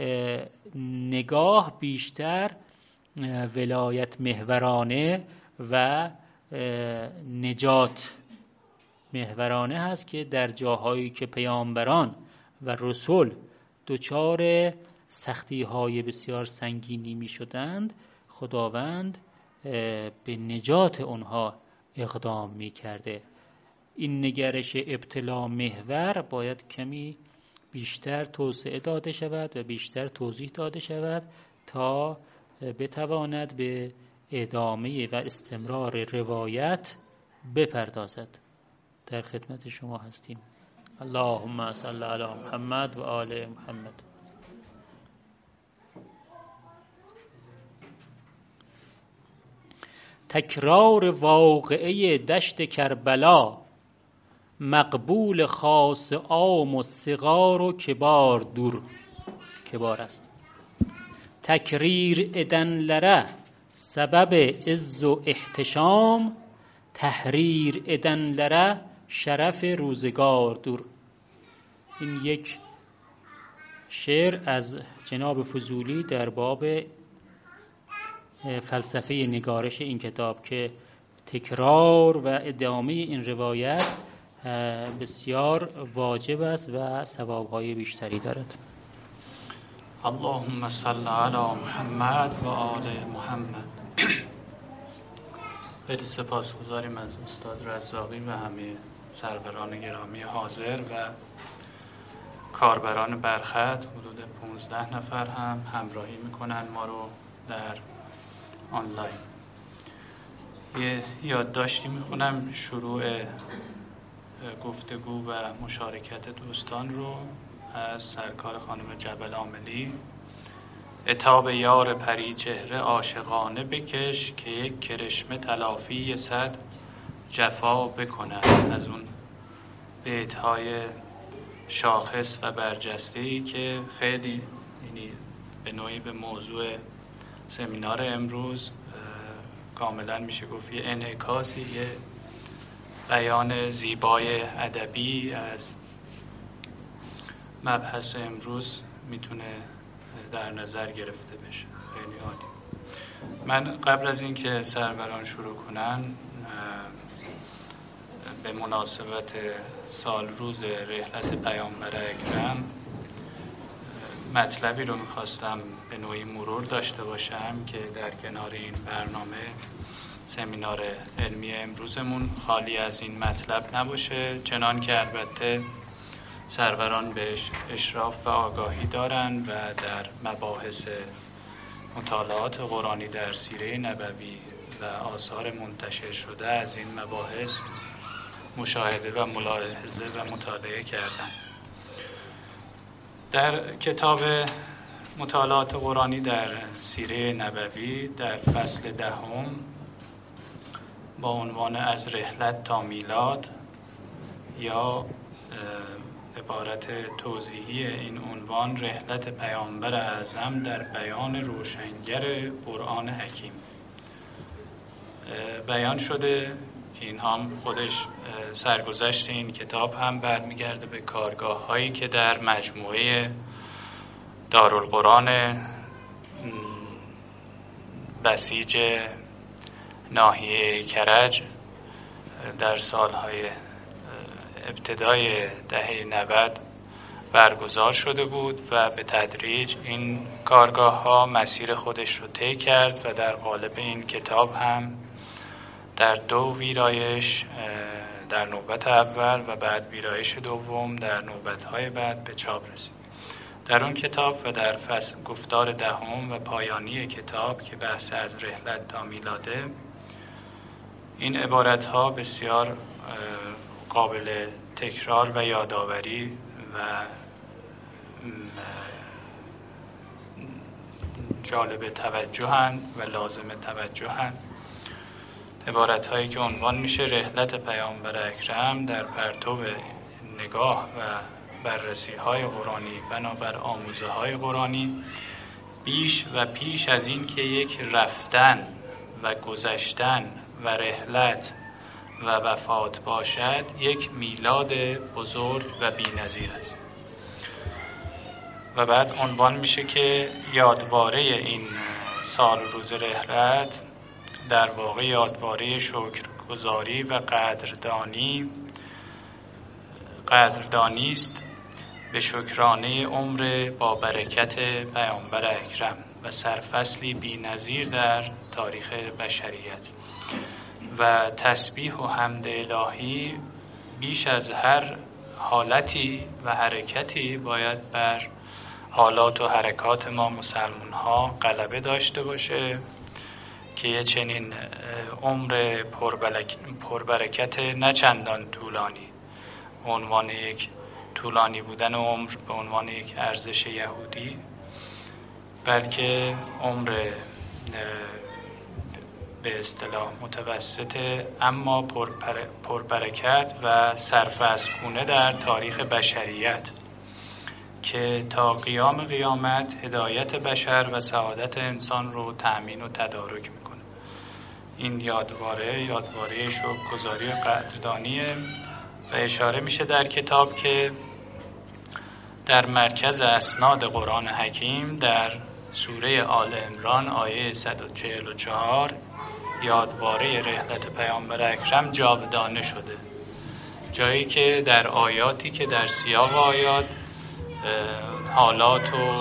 C: نگاه بیشتر ولایت محورانه و نجات محورانه هست که در جاهایی که پیامبران و رسول دچار سختی های بسیار سنگینی می شدند، خداوند به نجات اونها اقدام می کرده. این نگرش ابتلا محور باید کمی بیشتر توسعه داده شود و بیشتر توضیح داده شود تا بتواند به ادامه و استمرار روایت بپردازد. در خدمت شما هستیم. اللهم صل علی محمد و آل محمد. تکرار واقعه دشت کربلا، مقبول خاص عام و صغار و کبار دور کبار است. تکریر ادن لره سبب عز و احتشام، تحریر ادن لره شرف روزگار دور. این یک شعر از جناب فضولی در باب فلسفه نگارش این کتاب که تکرار و ادامه این روایت بسیار واجب است و ثوابهای بیشتری دارد.
B: اللهم صل علی محمد و آل محمد. خیلی سپاسگزاریم از استاد رزاقی و همه سروران گرامی حاضر و کاربران برخط. حدود پانزده نفر هم همراهی میکنن ما رو در آنلاین. یه یادداشتی میخونم شروع گفتگو و مشارکت دوستان رو از سرکار خانم جبل عاملی. عتاب یار پری چهره عاشقانه بکش، که یک کرشمه تلافی صد جفا بکند. از اون بیت‌های شاخص و برجسته‌ای که خیلی یعنی به نوعی به موضوع سمینار امروز کاملا میشه گفت یه انعکاسی، یه بیان زیبای ادبی از مبحث امروز میتونه در نظر گرفته بشه. خیلی عالی. من قبل از اینکه سروران شروع کنن به مناسبت سال روز رحلت پیامبر اکرم مطلبی رو میخواستم به نوعی مرور داشته باشم که در کنار این برنامه سمینار علمی امروزمون خالی از این مطلب نباشه، چنان که البته سروران بهش اشراف و آگاهی دارن و در مباحث مطالعات قرآنی در سیره نبوی و آثار منتشر شده از این مباحث مشاهده و ملاحظه و مطالعه کردن. در کتاب مطالعات قرآنی در سیره نبوی در فصل دهم با عنوان از رحلت تا میلاد یا عبارت توضیحی این عنوان رحلت پیامبر اعظم در بیان روشنگر قرآن حکیم بیان شده. این هم خودش سرگذشت این کتاب هم برمیگرده به کارگاه هایی که در مجموعه دارالقرآن بسیج ناحیه کرج در سالهای ابتدای دهه نود برگزار شده بود و به تدریج این کارگاه ها مسیر خودش رو طی کرد و در قالب این کتاب هم در دو ویرایش، در نوبت اول و بعد ویرایش دوم در نوبت‌های بعد به چاپ رسید. در اون کتاب و در فصل گفتار دهم و پایانی کتاب که بحث از رحلت تا میلاده، این عبارت‌ها بسیار قابل تکرار و یادآوری و جالب توجهن و لازم توجهن. عبارت هایی که عنوان میشه رحلت پیامبر اکرم در پرتو نگاه و بررسی های قرآنی بنابر آموزه های قرآنی، بیش و پیش از این که یک رفتن و گذشتن و رحلت و وفات باشد، یک میلاد بزرگ و بی‌نظیر است. و بعد عنوان میشه که یادواره این سال روز رحلت در واقع یادواره شکرگزاری و قدردانی قدردانی است به شکرانه عمر با برکت پیامبر اکرم و سرفصلی بی‌نظیر در تاریخ بشریت و تسبیح و حمد الهی بیش از هر حالتی و حرکتی باید بر حالات و حرکات ما مسلمان ها غلبه داشته باشه که یه چنین عمر پربرکت نه چندان طولانی، به عنوان یک طولانی بودن عمر به عنوان یک ارزش یهودی، بلکه عمر به اصطلاح متوسطه اما پربرکت و سرفصلگونه در تاریخ بشریت که تا قیام قیامت هدایت بشر و سعادت انسان رو تأمین و تدارک میکنه. این یادواره یادواره شکرگزاری و قدردانیه و اشاره میشه در کتاب که در مرکز اسناد قرآن حکیم در سوره آل عمران آیه صد و چهل و چهار یادواره رحلت پیامبر اکرم جاودانه شده، جایی که در آیاتی که در سیاق آیات حالات و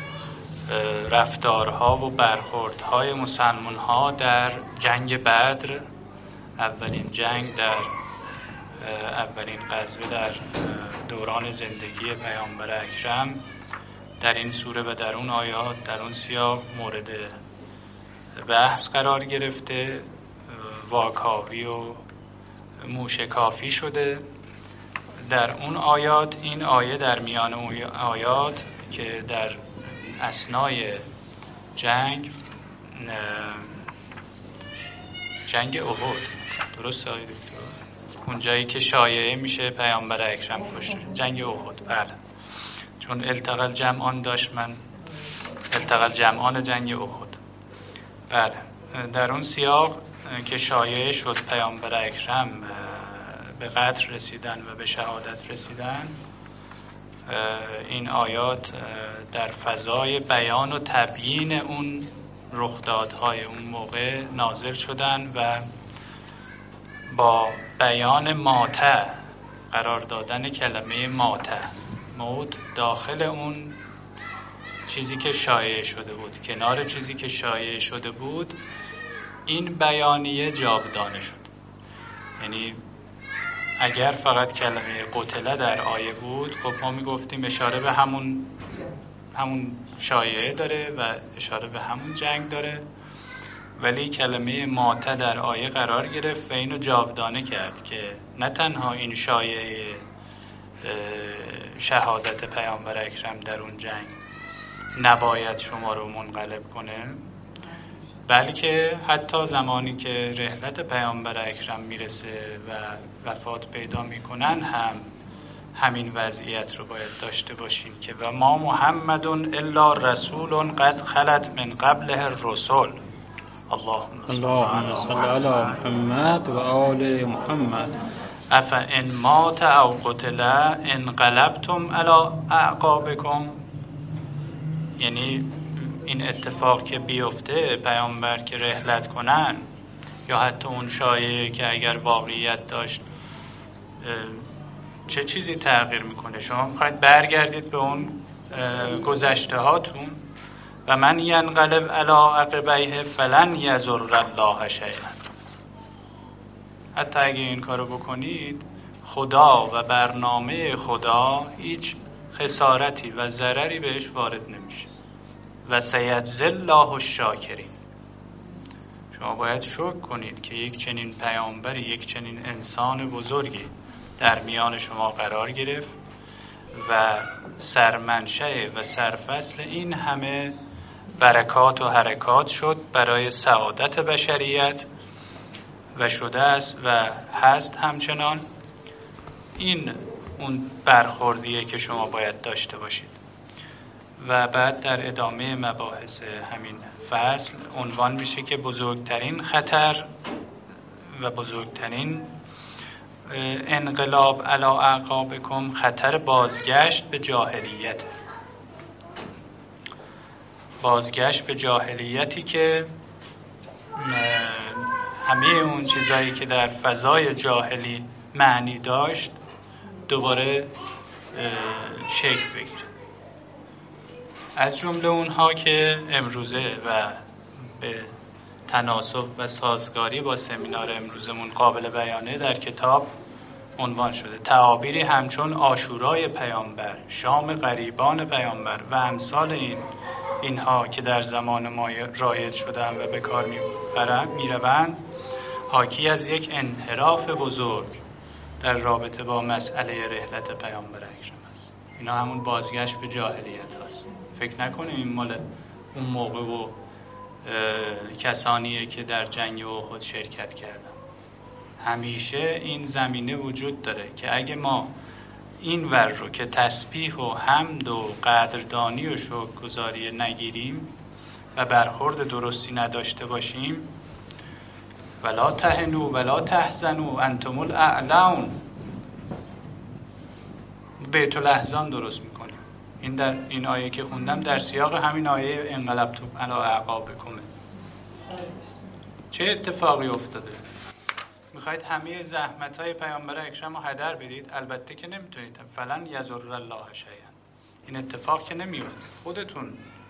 B: رفتارها و برخوردهای مسلمان‌ها در جنگ بدر، اولین جنگ در اولین غزوه در دوران زندگی پیامبر اکرم، در این سوره و در اون آیات در اون سیاق مورد بحث قرار گرفته، واکاوی و موشکافی شده. در اون آیات این آیه در میان آیات که در اثنای جنگ جنگ احد، درست آقای دکتر؟ اون جایی که شایعه میشه پیامبر اکرم کشته، جنگ احد. بله، چون التقى الجمعان داشت، من التقى الجمعان جنگ احد. بله، در اون سیاق که شایعه شد پیامبر اکرم به قتل رسیدن و به شهادت رسیدن، این آیات در فضای بیان و تبیین اون رخدادهای اون موقع نازل شدن و با بیان ماته، قرار دادن کلمه ماته، موت، داخل اون چیزی که شایع شده بود، کنار چیزی که شایع شده بود، این بیانیه جاودانه شد. یعنی اگر فقط کلمه قتله در آیه بود، خب ما میگفتیم اشاره به همون همون شایعه داره و اشاره به همون جنگ داره، ولی کلمه ماته در آیه قرار گرفت و اینو جاودانه کرد که نه تنها این شایعه شهادت پیامبر اکرم در اون جنگ نباید شما رو منقلب کنه، بلکه حتی زمانی که رحلت پیامبر اکرم میرسه و وفات پیدا میکنن هم همین وضعیت رو باید داشته باشین که و ما محمد الا رسول قد خلت من قبله الرسل.
C: اللهم صل علی محمد و آل محمد.
B: افان مات او قتل انقلبتم علی اعقابکم. یعنی این اتفاق که بیفته، پیامبر که رحلت کنن، یا حتی اون شایعه که اگر واقعیت داشت، چه چیزی تغییر میکنه؟ شما میخواید برگردید به اون گذشته هاتون و من ینقلب علی عقبیه فلن یضر الله شیئا. حتی اگه این کارو بکنید، خدا و برنامه خدا هیچ خسارتی و ضرری بهش وارد نمیشه. و سیجزی الله الشاکرین. شما باید شکر کنید که یک چنین پیامبری، یک چنین انسان بزرگی در میان شما قرار گرفت و سرمنشأ و سرفصل این همه برکات و حرکات شد برای سعادت بشریت و شده است و هست همچنان. این اون برخوردیه که شما باید داشته باشید. و بعد در ادامه مباحث همین فصل عنوان میشه که بزرگترین خطر و بزرگترین انقلاب علی اعقابکم خطر بازگشت به جاهلیت. بازگشت به جاهلیتی که همه اون چیزایی که در فضای جاهلی معنی داشت دوباره شکل بگیره. از جمله اونها که امروزه و به تناسب و سازگاری با سمینار امروزمون قابل بیانه در کتاب عنوان شده. تعابیری همچون عاشورای پیامبر، شام غریبان پیامبر و امثال این اینها که در زمان ما رایج شدن و به کار میروند، حاکی از یک انحراف بزرگ در رابطه با مسئله رحلت پیامبر اکرم است. اینا همون بازگشت به جاهلیت هست. فکر نکنیم این مال اون موقع و کسانیه که در جنگ احد شرکت کردن. همیشه این زمینه وجود داره که اگه ما این ور رو که تسبیح و حمد و قدردانی و شکرگزاری نگیریم و برخورد درستی نداشته باشیم، ولا تهنوا ولا تحزنوا انتم الاعلون، بیت الاحزان درست میکنیم. این در این آیه که خوندم در سیاق همین آیه انقلبتم علی اعقابکم. چه اتفاقی افتاده؟ میخواید همه زحمت‌های پیامبر اکرم رو هدر بدید؟ البته که نمیتونید. فلن یضر الله شیئا. این اتفاق که نمیفته، خودتون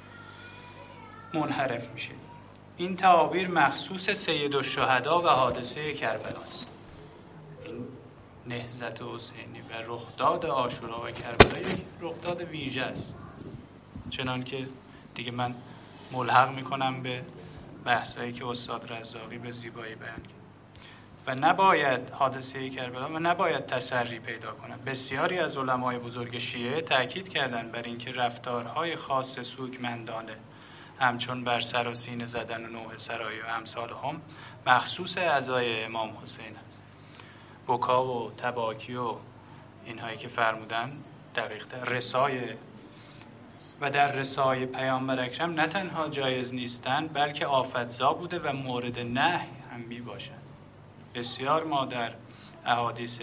B: منحرف میشید. این تعابیر مخصوص سید الشهدا و حادثه کربلا است. این نهضت حسینی و رخداد عاشورا و کربلا یک رخداد ویژه است. چنان که دیگه من ملحق میکنم به بحثایی که استاد رزاقی به زیبایی بیان کرد. و نباید حادثه کربلا و نباید تسری پیدا کنند. بسیاری از علمای بزرگ شیعه تأکید کردند بر اینکه رفتارهای خاص سوگمندانه همچون بر سر و سینه زدن و نوح سرای و امثال هم مخصوص عزای امام حسین است. بکا و تباکی و اینهایی که فرمودن دقیق‌تر رسای و در رسای پیامبر اکرم نه تنها جایز نیستند بلکه آفتزا بوده و مورد نهی هم می باشند. بسیار ما در احادیث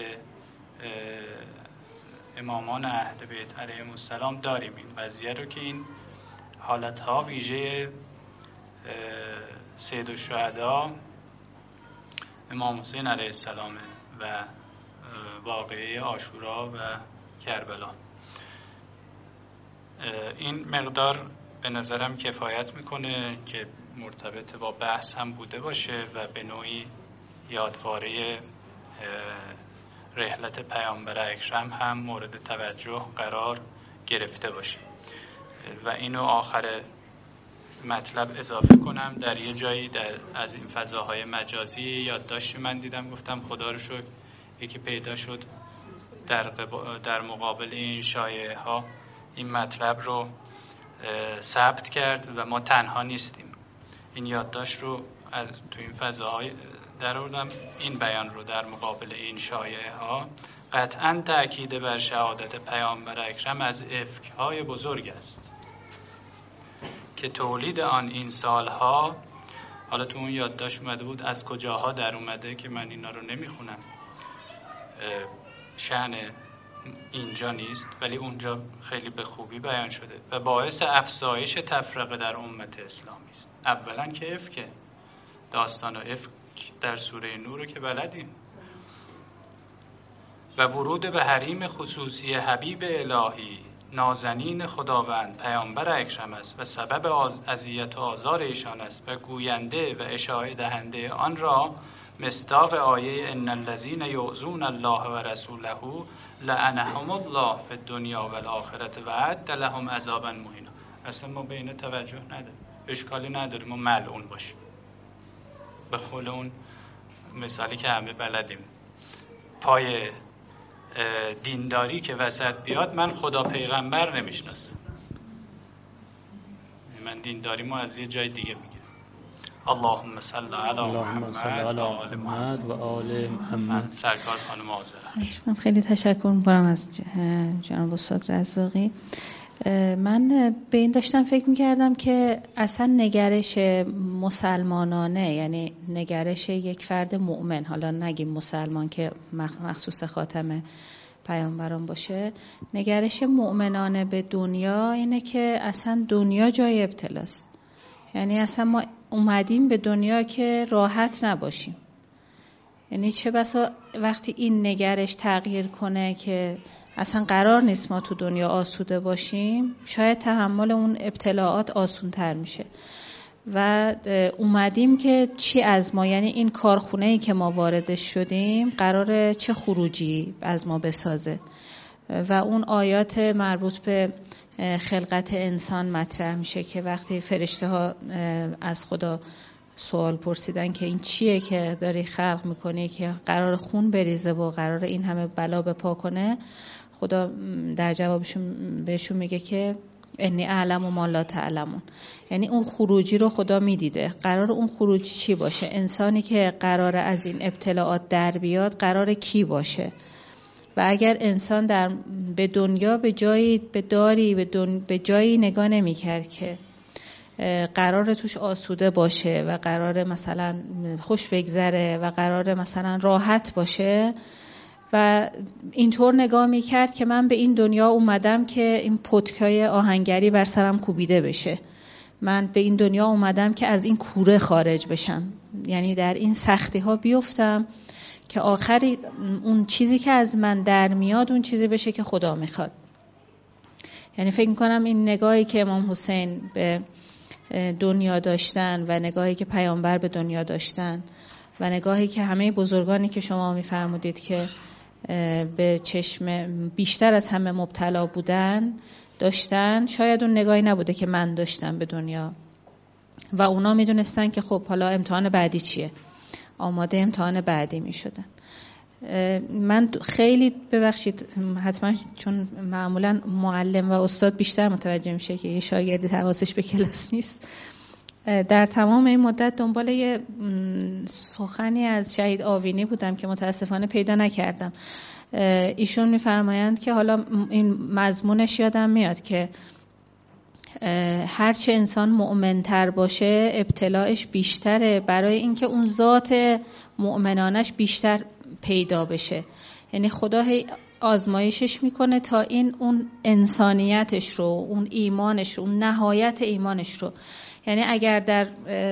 B: امامان اهل بیت علیهم السلام داریم این قضیه رو که این حالتها ویژه سید الشهدا امام حسین علیه السلام و واقعه عاشورا و کربلا. این مقدار به نظرم کفایت میکنه که مرتبط با بحث هم بوده باشه و به نوعی یادواره رحلت پیامبر اکرم هم مورد توجه قرار گرفته باشه. و اینو آخر مطلب اضافه کنم، در یه جایی در از این فضاهای مجازی یادداشتی من دیدم، گفتم خدا رو شکر یکی پیدا شد در, در مقابل این شایعه ها این مطلب رو ثبت کرد و ما تنها نیستیم. این یادداشت رو از تو این فضاهای در آوردم، این بیان رو در مقابل این شایعه ها قطعاً تأکید بر شهادت پیامبر اکرم از افک‌های بزرگ است که تولید آن این سالها، حالا تو اون یادداشت اومده بود از کجاها در اومده که من اینا رو نمیخونم، شأن اینجا نیست، ولی اونجا خیلی به خوبی بیان شده و باعث افزایش تفرقه در امت اسلامی است. اولا که افک، داستان افک در سوره نور رو که بلدین، و ورود به حریم خصوصی حبیب الهی نازنین خداوند پیامبر اکرم است و سبب اذیت و آزار ایشان است و گوینده و اشاعه دهنده آن را مصداق آیه ان الذين یؤذون الله و رسوله لعنهم الله فی الدنیا و الآخرة و اعد لهم عذابا مهینا. اصلا ما به این توجه نداریم، اشکالی نداریم ما ملعون باشیم. به قول اون مثالی که همه بلدیم، پای دینداری که وسط بیاد من خدا پیغمبر نمیشناسم، من دینداری ما از یه جای دیگه میگم. اللهم صل علی محمد
C: و آل محمد.
B: سرکار خانم آذر،
D: من خیلی تشکر میکنم از جناب استاد رزاقی. من به این داشتم فکر میکردم که اصلا نگرش مسلمانانه، یعنی نگرش یک فرد مؤمن، حالا نگیم مسلمان که مخصوص خاتم پیامبران باشه، نگرش مؤمنانه به دنیا اینه که اصلا دنیا جای ابتلاست. یعنی اصلا ما اومدیم به دنیا که راحت نباشیم. یعنی چه بسا وقتی این نگرش تغییر کنه که اصلا قرار نیست ما تو دنیا آسوده باشیم، شاید تحمل اون ابتلاعات آسون تر میشه. و اومدیم که چی از ما، یعنی این کارخونه‌ای که ما واردش شدیم قراره چه خروجی از ما بسازه. و اون آیات مربوط به خلقت انسان مطرح میشه که وقتی فرشته ها از خدا سوال پرسیدن که این چیه که داری خلق میکنی که قرار خون بریزه و قرار این همه بلا بپا کنه، خدا در جوابشون بهشون میگه که انی اعلم و ما لا تعلمون. یعنی اون خروجی رو خدا میدیده. قرار اون خروجی چی باشه؟ انسانی که قرار از این ابتلاعات در بیاد قرار کی باشه؟ و اگر انسان در به دنیا به جایی به داری به, دن به جایی نگاه نمی کرد که قرار توش آسوده باشه و قرار مثلا خوش بگذره و قرار مثلا راحت باشه و اینطور نگاه می کرد که من به این دنیا اومدم که این پتکای آهنگری بر سرم کوبیده بشه، من به این دنیا اومدم که از این کوره خارج بشم، یعنی در این سختی ها بیفتم که آخری اون چیزی که از من در میاد اون چیزی بشه که خدا میخواد. یعنی فکر میکنم این نگاهی که امام حسین به دنیا داشتن و نگاهی که پیامبر به دنیا داشتن و نگاهی که همه بزرگانی که شما میفرمودید که به چشم بیشتر از همه مبتلا بودن داشتن، شاید اون نگاهی نبوده که من داشتم به دنیا و اونا میدونستن که خب حالا امتحان بعدی چیه، آماده امتحان بعدی می شدن. من خیلی ببخشید حتما چون معمولا معلم و استاد بیشتر متوجه میشه که یه شاگردی حواسش به کلاس نیست، در تمام این مدت دنبال یه سخنی از شهید آوینی بودم که متاسفانه پیدا نکردم. ایشون میفرمایند که حالا این مضمونش یادم میاد که هرچه انسان مؤمن‌تر باشه ابتلاعش بیشتره، برای اینکه اون ذات مؤمنانش بیشتر پیدا بشه. یعنی خدا آزمایشش میکنه تا این اون انسانیتش رو، اون ایمانش رو، اون نهایت ایمانش رو. یعنی اگر در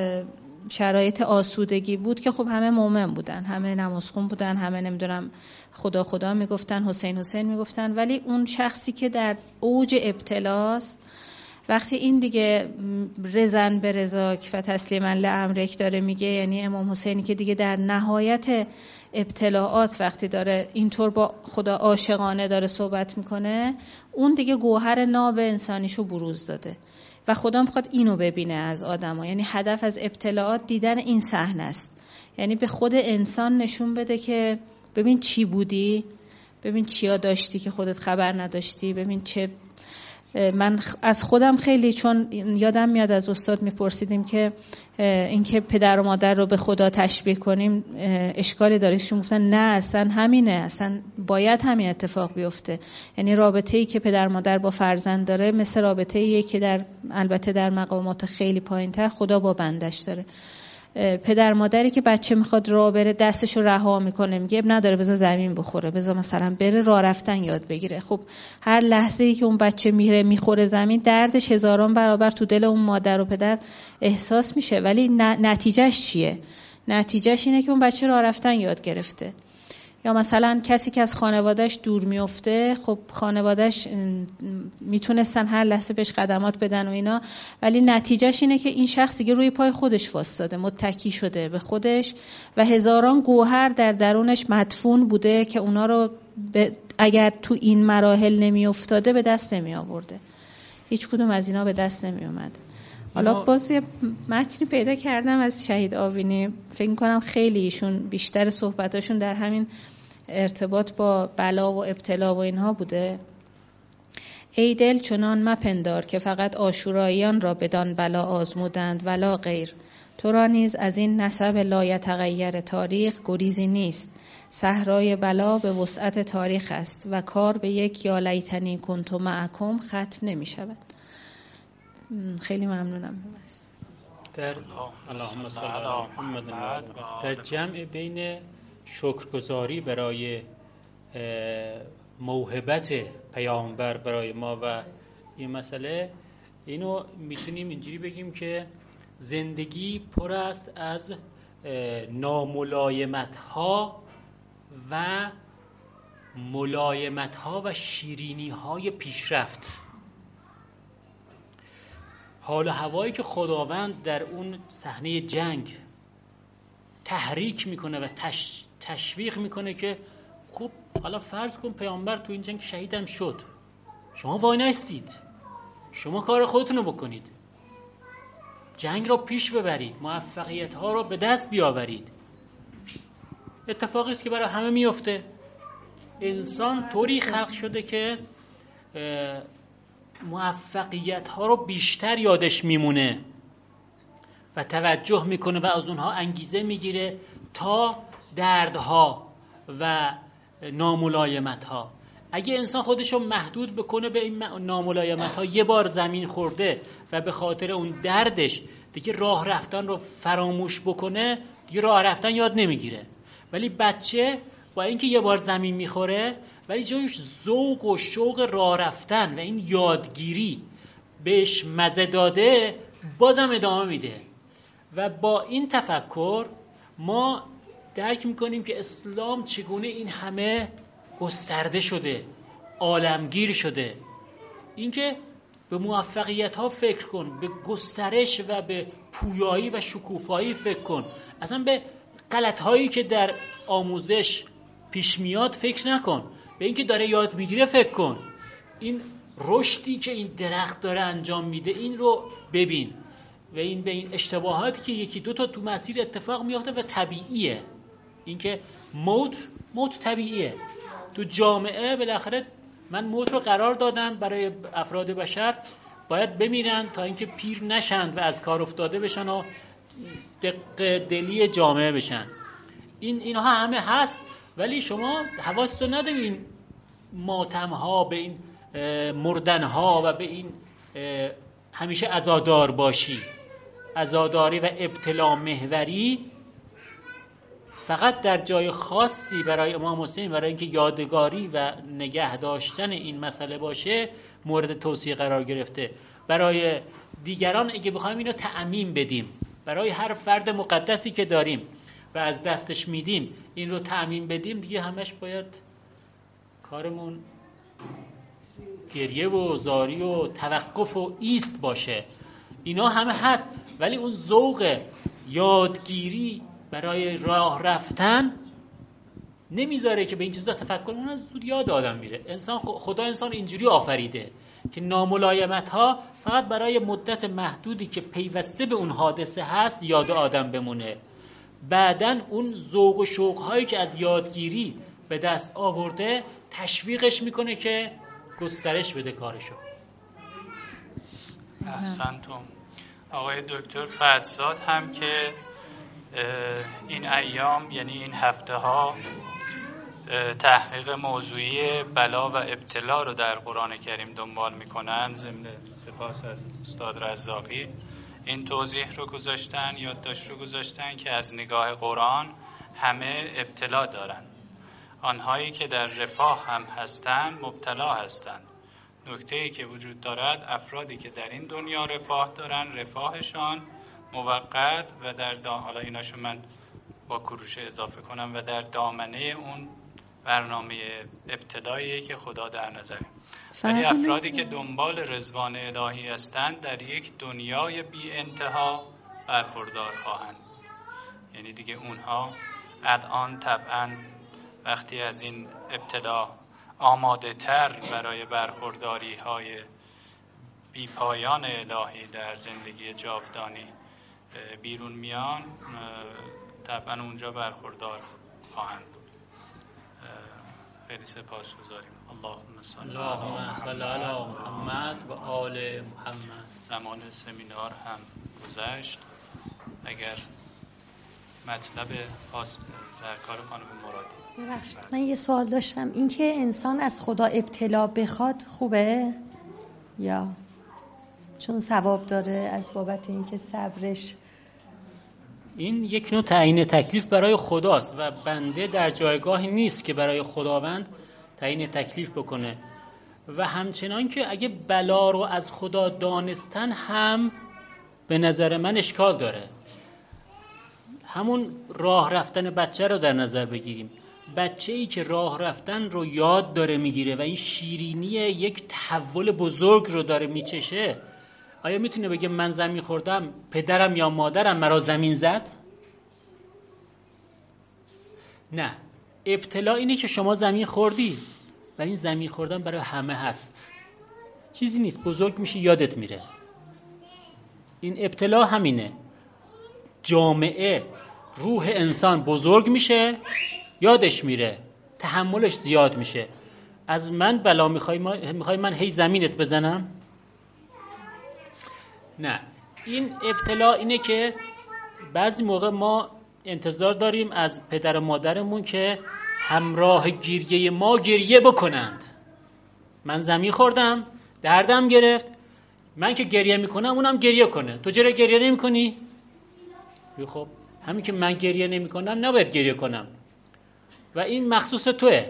D: شرایط آسودگی بود که خب همه مؤمن بودن، همه نمازخون بودن، همه نمیدونم خدا خدا میگفتن، حسین حسین میگفتن، ولی اون شخصی که در اوج ابتلاست، وقتی این دیگه رزن به رضاک و تسلیما لامرک داره میگه، یعنی امام حسینی که دیگه در نهایت ابتلاعات وقتی داره اینطور با خدا عاشقانه داره صحبت میکنه، اون دیگه گوهر ناب انسانیشو بروز داده و خدا میخواد اینو ببینه از آدما. یعنی هدف از ابتلاعات دیدن این صحنه است، یعنی به خود انسان نشون بده که ببین چی بودی، ببین چیا داشتی که خودت خبر نداشتی، ببین چه. من از خودم خیلی، چون یادم میاد از استاد میپرسیدیم که اینکه پدر و مادر رو به خدا تشبیه کنیم اشکالی داره، شون گفتن نه اصلا همینه، اصلا باید همین اتفاق بیفته. یعنی رابطه‌ای که پدر مادر با فرزند داره مثل رابطه‌ایه که در البته در مقامات خیلی پایین‌تر خدا با بندش داره. پدر مادری که بچه میخواد راه بره دستشو رها میکنه، میگه اب نداره بذار زمین بخوره، بذار مثلا بره راه رفتن یاد بگیره. خب هر لحظه‌ای که اون بچه میره میخوره زمین، دردش هزاران برابر تو دل اون مادر و پدر احساس میشه، ولی نتیجهش چیه؟ نتیجهش اینه که اون بچه راه رفتن یاد گرفته. یا مثلا کسی که از خانوادهش دور میفته، خب خانوادهش میتونستن هر لحظه بهش خدمات بدن و اینا، ولی نتیجهش اینه که این شخص دیگه روی پای خودش واسطاده، متکی شده به خودش و هزاران گوهر در درونش مدفون بوده که اونا رو اگر تو این مراحل نمی افتاده به دست نمی آورده. هیچ کدوم از اینا به دست نمی اومد. حالا باز یه متنی پیدا کردم از شهید آوینی، فکر کنم خیلی ایشون بیشتر صحبتاشون در همین ارتباط با بلا و ابتلا و اینها بوده. ای دل چنان مپندار که فقط آشوراییان را بدان بلا آزمودند ولا غیر. تو را نیز از این نسب لایتغیر تاریخ گریزی نیست. صحرای بلا به وسعت تاریخ است و کار به یک یا لیتنی کنت معکم ختم نمی شود. خیلی ممنونم.
C: در اللهم صل علی محمد در جمع بین شکرگزاری برای موهبت پیامبر برای ما و این مسئله، اینو میتونیم اینجوری بگیم که زندگی پر است از ناملایمت ها و ملایمت ها و شیرینی های پیشرفت. حال و هوایی که خداوند در اون صحنه جنگ تحریک میکنه و تش... تشویق میکنه که خب حالا فرض کن پیامبر تو این جنگ شهیدم شد، شما وای نستید، شما کار خودتونو بکنید، جنگ را پیش ببرید، موفقیت ها را به دست بیاورید. اتفاقی است که برای همه میفته. انسان طوری خلق شده که موفقیت ها رو بیشتر یادش میمونه و توجه میکنه و از اونها انگیزه میگیره تا دردها و ناملایمت ها. اگه انسان خودشو محدود بکنه به این ناملایمت ها، یه بار زمین خورده و به خاطر اون دردش دیگه راه رفتن رو فراموش بکنه، دیگه راه رفتن یاد نمیگیره. ولی بچه با اینکه یه بار زمین میخوره ولی جایش ذوق و شوق راه رفتن و این یادگیری بهش مزه داده، بازم ادامه میده. و با این تفکر ما درک میکنیم که اسلام چگونه این همه گسترده شده، عالمگیر شده. اینکه به موفقیت ها فکر کن، به گسترش و به پویایی و شکوفایی فکر کن، اصلا به غلط هایی که در آموزش پیش میاد فکر نکن، به اینکه داره یاد میگیره فکر کن. این رشدی که این درخت داره انجام میده این رو ببین و این به این اشتباهاتی که یکی دو تا تو مسیر اتفاق میفته و طبیعیه. اینکه موت موت طبیعیه. تو جامعه بالاخره من موت رو قرار دادم برای افراد بشر باید بمیرن تا اینکه پیر نشند و از کار افتاده بشن و دق دلی جامعه بشن. این اینها همه هست، ولی شما حواستون ندارین ماتم ها به این مردن ها و به این همیشه عزادار باشی. عزاداری و ابتلا محوری فقط در جای خاصی برای امام حسین برای اینکه یادگاری و نگه داشتن این مسئله باشه مورد توصیه قرار گرفته. برای دیگران اگه بخوایم اینو تعمیم بدیم، برای هر فرد مقدسی که داریم و از دستش میدیم این رو تعمیم بدیم، دیگه همش باید کارمون گریه و زاری و توقف و ایست باشه. اینا همه هست، ولی اون ذوق یادگیری برای راه رفتن نمیذاره که به این چیزا تفکر کنه. زود یاد آدم میره. انسان خدا انسان اینجوری آفریده که ناملایمت ها فقط برای مدت محدودی که پیوسته به اون حادثه هست یاد آدم بمونه. بعدن اون ذوق و شوق هایی که از یادگیری به دست آورده تشویقش میکنه که گسترش بده کارشو.
B: احسنتم. آقای دکتر فرزاد هم که این ایام یعنی این هفته ها تحقیق موضوعی بلا و ابتلا رو در قرآن کریم دنبال میکنن، ضمن سپاس از استاد رزاقی این توضیح رو گذاشتن، یادداشت رو گذاشتن که از نگاه قرآن همه ابتلا دارن. آنهایی که در رفاه هم هستند مبتلا هستند. نکته‌ای که وجود دارد افرادی که در این دنیا رفاه دارن رفاهشان موقت و در دا... حالا ایناشو من با کروشه اضافه کنم و در دامنه اون برنامه ابتداییه که خدا در نظره. ولی افرادی که دنبال رضوان الهی هستند در یک دنیای بی انتها برخوردار خواهند. یعنی دیگه اونها الان طبعا وقتی از این ابتلا آماده تر برای برخورداری های بی پایان الهی در زندگی جاودانی بیرون میان، طبعا اونجا برخوردار خواهند بود. خیلی سپاسگزاریم. اللهم صل
C: علی محمد و آل محمد.
B: زمان سمینار هم گذشت. اگر مطلب خاص سرکار خانم مرادی.
E: ببخشید من یه سوال داشتم، این که انسان از خدا ابتلا بخواد خوبه یا چون ثواب داره از بابت اینکه صبرش؟
C: این یک نوع تعیین تکلیف برای خداست و بنده در جایگاهی نیست که برای خداوند تعیین تکلیف بکنه. و همچنان که اگه بلا رو از خدا دانستن هم به نظر من اشکال داره. همون راه رفتن بچه رو در نظر بگیریم. بچه‌ای که راه رفتن رو یاد داره میگیره و این شیرینی یک تحول بزرگ رو داره میچشه، آیا میتونه بگه من زمین خوردم پدرم یا مادرم مرا زمین زد؟ نه. ابتلا اینه که شما زمین خوردی و این زمین خوردن برای همه هست، چیزی نیست. بزرگ میشی یادت میره. این ابتلا همینه. جامعه روح انسان بزرگ میشه یادش میره، تحملش زیاد میشه. از من بلا میخوای میخوای من هی زمینت بزنم؟ نه. این ابتلا اینه که بعضی موقع ما انتظار داریم از پدر و مادرمون که همراه گریه ما گریه بکنند. من زمین خوردم، دردم گرفت، من که گریه میکنم اونم گریه کنه. تو چرا گریه نمیکنی؟ خب همین که من گریه نمیکنم نباید گریه کنم و این مخصوص توه.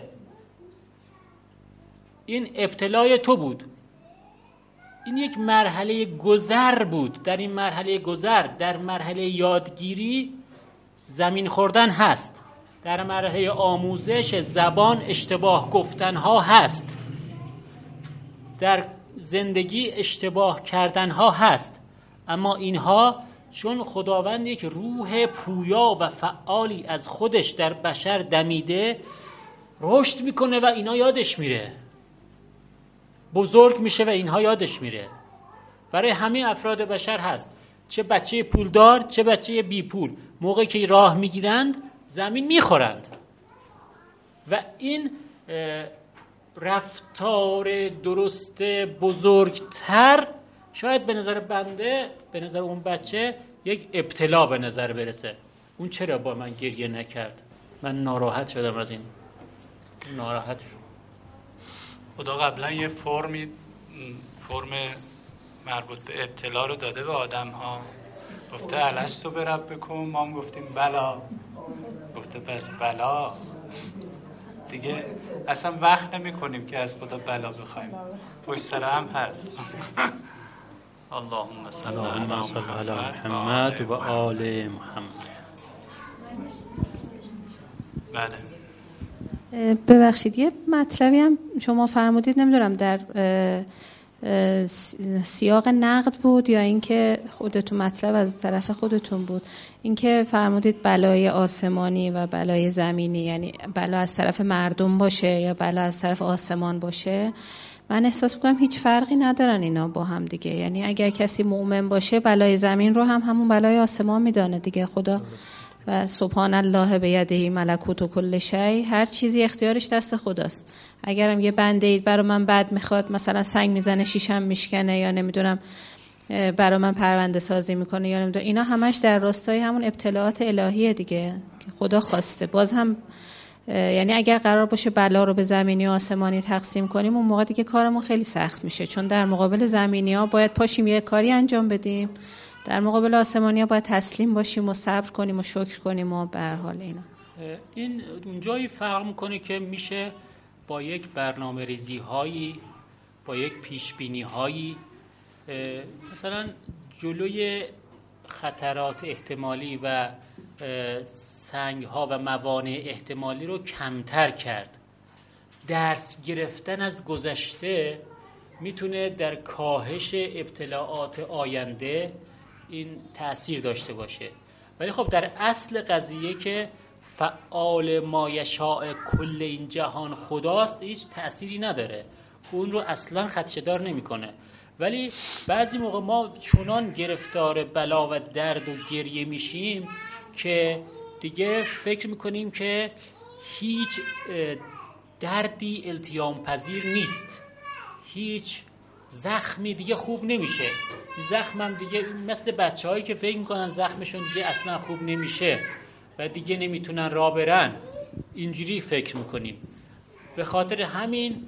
C: این ابتلای تو بود. این یک مرحله گذر بود. در این مرحله گذر، در مرحله یادگیری زمین خوردن هست، در مرحله آموزش زبان اشتباه گفتن ها هست، در زندگی اشتباه کردن ها هست. اما اینها چون خداوند یک روح پویا و فعالی از خودش در بشر دمیده رشد میکنه و اینا یادش میره، بزرگ میشه و اینها یادش میره. برای همه افراد بشر هست، چه بچه پولدار چه بچه بی پول، موقعی که راه میگیرند زمین میخورند. و این رفتار درست بزرگتر شاید به نظر بنده، به نظر اون بچه یک ابتلا به نظر برسه. اون چرا با من گریه نکرد؟ من ناراحت شدم از این، ناراحت شدم.
B: خدا قبلا یه فرمی فرم مربوط به ابتلا رو داده به آدم ها، گفته الستو به ربکم، ما هم گفتیم بلا، گفته پس بلا دیگه اصلا وقت نمی کنیم که از خدا بلا بخوایم، پشت سر هم هست. اللهم صل
C: علی محمد و آل محمد.
B: بله.
D: ببخشید یه مطلبی هم شما فرمودید، نمیدونم در سیاق نقد بود یا اینکه خودتون مطلب از طرف خودتون بود، اینکه فرمودید بلای آسمانی و بلای زمینی، یعنی بلا از طرف مردم باشه یا بلا از طرف آسمان باشه. من احساس می‌کنم هیچ فرقی ندارن اینا با هم دیگه. یعنی اگر کسی مؤمن باشه بلای زمین رو هم همون بلای آسمان میدانه دیگه. خدا و سبحان الله بیده ملکوت و کل شیء، هر چیزی اختیارش دست خداست. اگرم یه بنده اید برای من بد میخواد، مثلا سنگ میزنه شیشم میشکنه، یا نمیدونم برای من پرونده سازی میکنه، یا نمیدونم، اینا همش در راستای همون ابتلاعات الهیه دیگه که خدا خواسته. باز هم یعنی اگر قرار باشه بلا رو به زمینی و آسمانی تقسیم کنیم، اون موقع دیگه کارمون خیلی سخت میشه، چون در مقابل زمینی ها باید پاشیم یه کاری انجام بدیم، در مقابل آسمانی ها باید تسلیم باشیم و صبر کنیم و شکر کنیم و به هر حال اینا.
C: این اونجایی فرق میکنه که میشه با یک برنامه ریزی هایی، با یک پیش بینی هایی، مثلا جلوی خطرات احتمالی و سنگ ها و موانع احتمالی رو کمتر کرد. درس گرفتن از گذشته میتونه در کاهش ابتلاعات آینده این تأثیر داشته باشه، ولی خب در اصل قضیه که فعال ما یشاء کل این جهان خداست، هیچ تأثیری نداره، اون رو اصلا خدشه‌دار نمیکنه. ولی بعضی موقع ما چنان گرفتار بلا و درد و گریه میشیم که دیگه فکر میکنیم که هیچ دردی التیام پذیر نیست، هیچ زخمی دیگه خوب نمیشه. زخمم دیگه مثل بچه هایی که فکر میکنن زخمشون دیگه اصلا خوب نمیشه و دیگه نمیتونن راه برن، اینجوری فکر میکنیم. به خاطر همین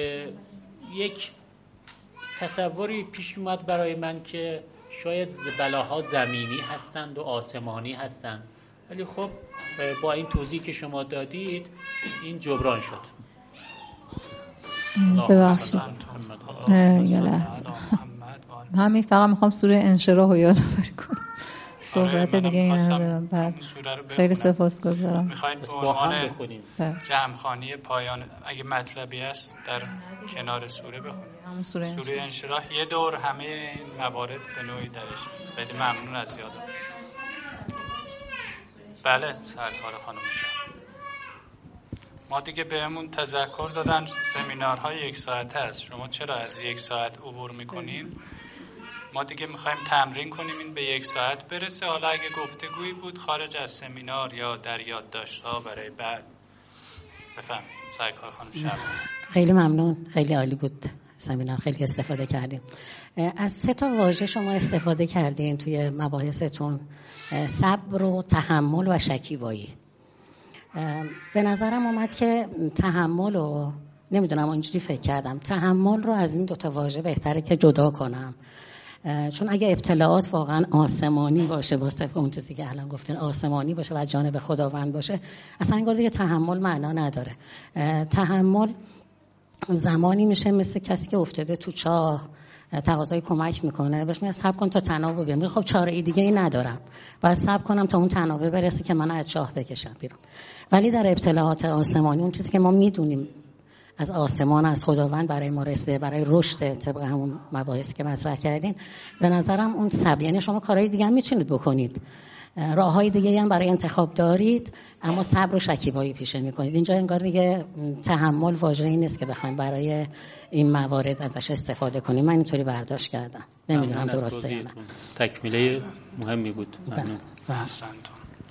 C: یک تصوری پیش اومد برای من که شاید بلاها زمینی هستند و آسمانی هستند، ولی خب با این توضیحی که شما دادید این جبران شد.
F: ببخشید یه لحظه، همین فقط میخوام سوره انشراح رو یادآوری کنم، صحبت دیگه این ندارم. بعد خیلی سپاسگزارم.
B: میخوایم به عنوان جمع‌خوانی پایان اگه مطلبی هست در کنار سوره بخونیم.
F: سوره,
B: سوره انشراح یه دور همه این موارد به نوعی درش. خیلی ممنون از یادآوری. بله سرکار خانم شد. ما دیگه بهمون تذکر دادن سمینارهای یک ساعته است، شما چرا از یک ساعت عبور میکنین؟ ما دیگه میخوایم تمرین کنیم این به یک ساعت برسه. حالا اگه گفتگویی بود خارج از سمینار یا در یادداشت‌ها برای بعد، بفهم سرکار خانم شب.
G: خیلی ممنون، خیلی عالی بود سمینار، خیلی استفاده کردیم. از سه تا واژه شما استفاده کردین توی مباحثتون، صبر و تحمل و شکیبایی. به نظرم اومد که تحمل رو، نمیدونم اونجوری فکر کردم، تحمل رو از این دوتا واژه بهتره که جدا کنم، چون اگه ابتلاعات واقعا آسمانی باشه، واسه اون چیزی که الان گفتین آسمانی باشه و از جانب خداوند باشه، اصلا انگار دیگه تحمل معنا نداره. تحمل زمانی میشه مثل کسی که افتاده تو چاه، تقاضای کمک میکنه، بهش میگه صبر کن تا تنابه بیاد، میگه خب چاره ای دیگه ای ندارم، باید صبر کنم تا اون تنابه برسه که من از چاه بکشم بیرون. ولی در ابتلاعات آسمانی، اون چیزی که ما میدونیم از آسمان، از خداوند برای ما رسیده، برای رشد، طبق همون مباحثی که مطرح کردین، به نظرم اون صبر، یعنی شما کارهای دیگه هم میتونید بکنید، راههای دیگه هم برای انتخاب دارید، اما صبر و شکیبایی پیشه میکنید. اینجا انگار دیگه تحمل واژه‌ای نیست که بخوایم برای این موارد ازش استفاده کنیم. من اینطوری برداشت کردم، نمیدونم درسته یا نه.
C: تکمیله مهمی بود.
B: ممنون.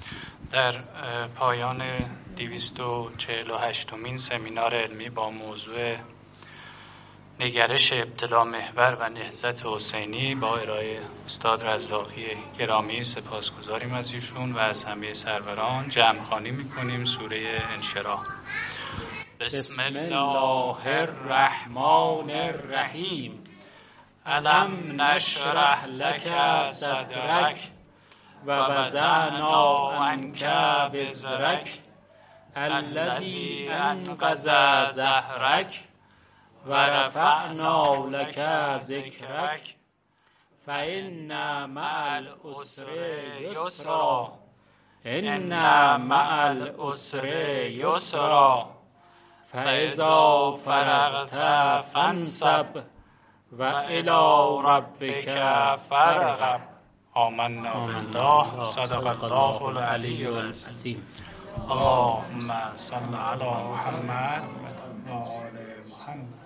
B: در پایان دویست و چهل و هشتمین سمینار علمی با موضوع نگرش ابتلا محور و نهضت حسینی با ارائه استاد رزاقی گرامی سپاسگزاریم از ایشون و از همه سروران. جمع خوانی میکنیم سوره انشراح.
C: بسم الله الرحمن الرحیم. الم نشرح لک صدرک و وضعنا عنک وزرک الذی انقض ظهرک و رفعنا لک ذکرک فإن مع العسر یسرا إن مع العسر یسرا فإذا فرغت فانصب و الی ربک فارغب.
B: آمنا بالله. صدق الله العلی العظیم. اللهم صل علی محمد و آل محمد.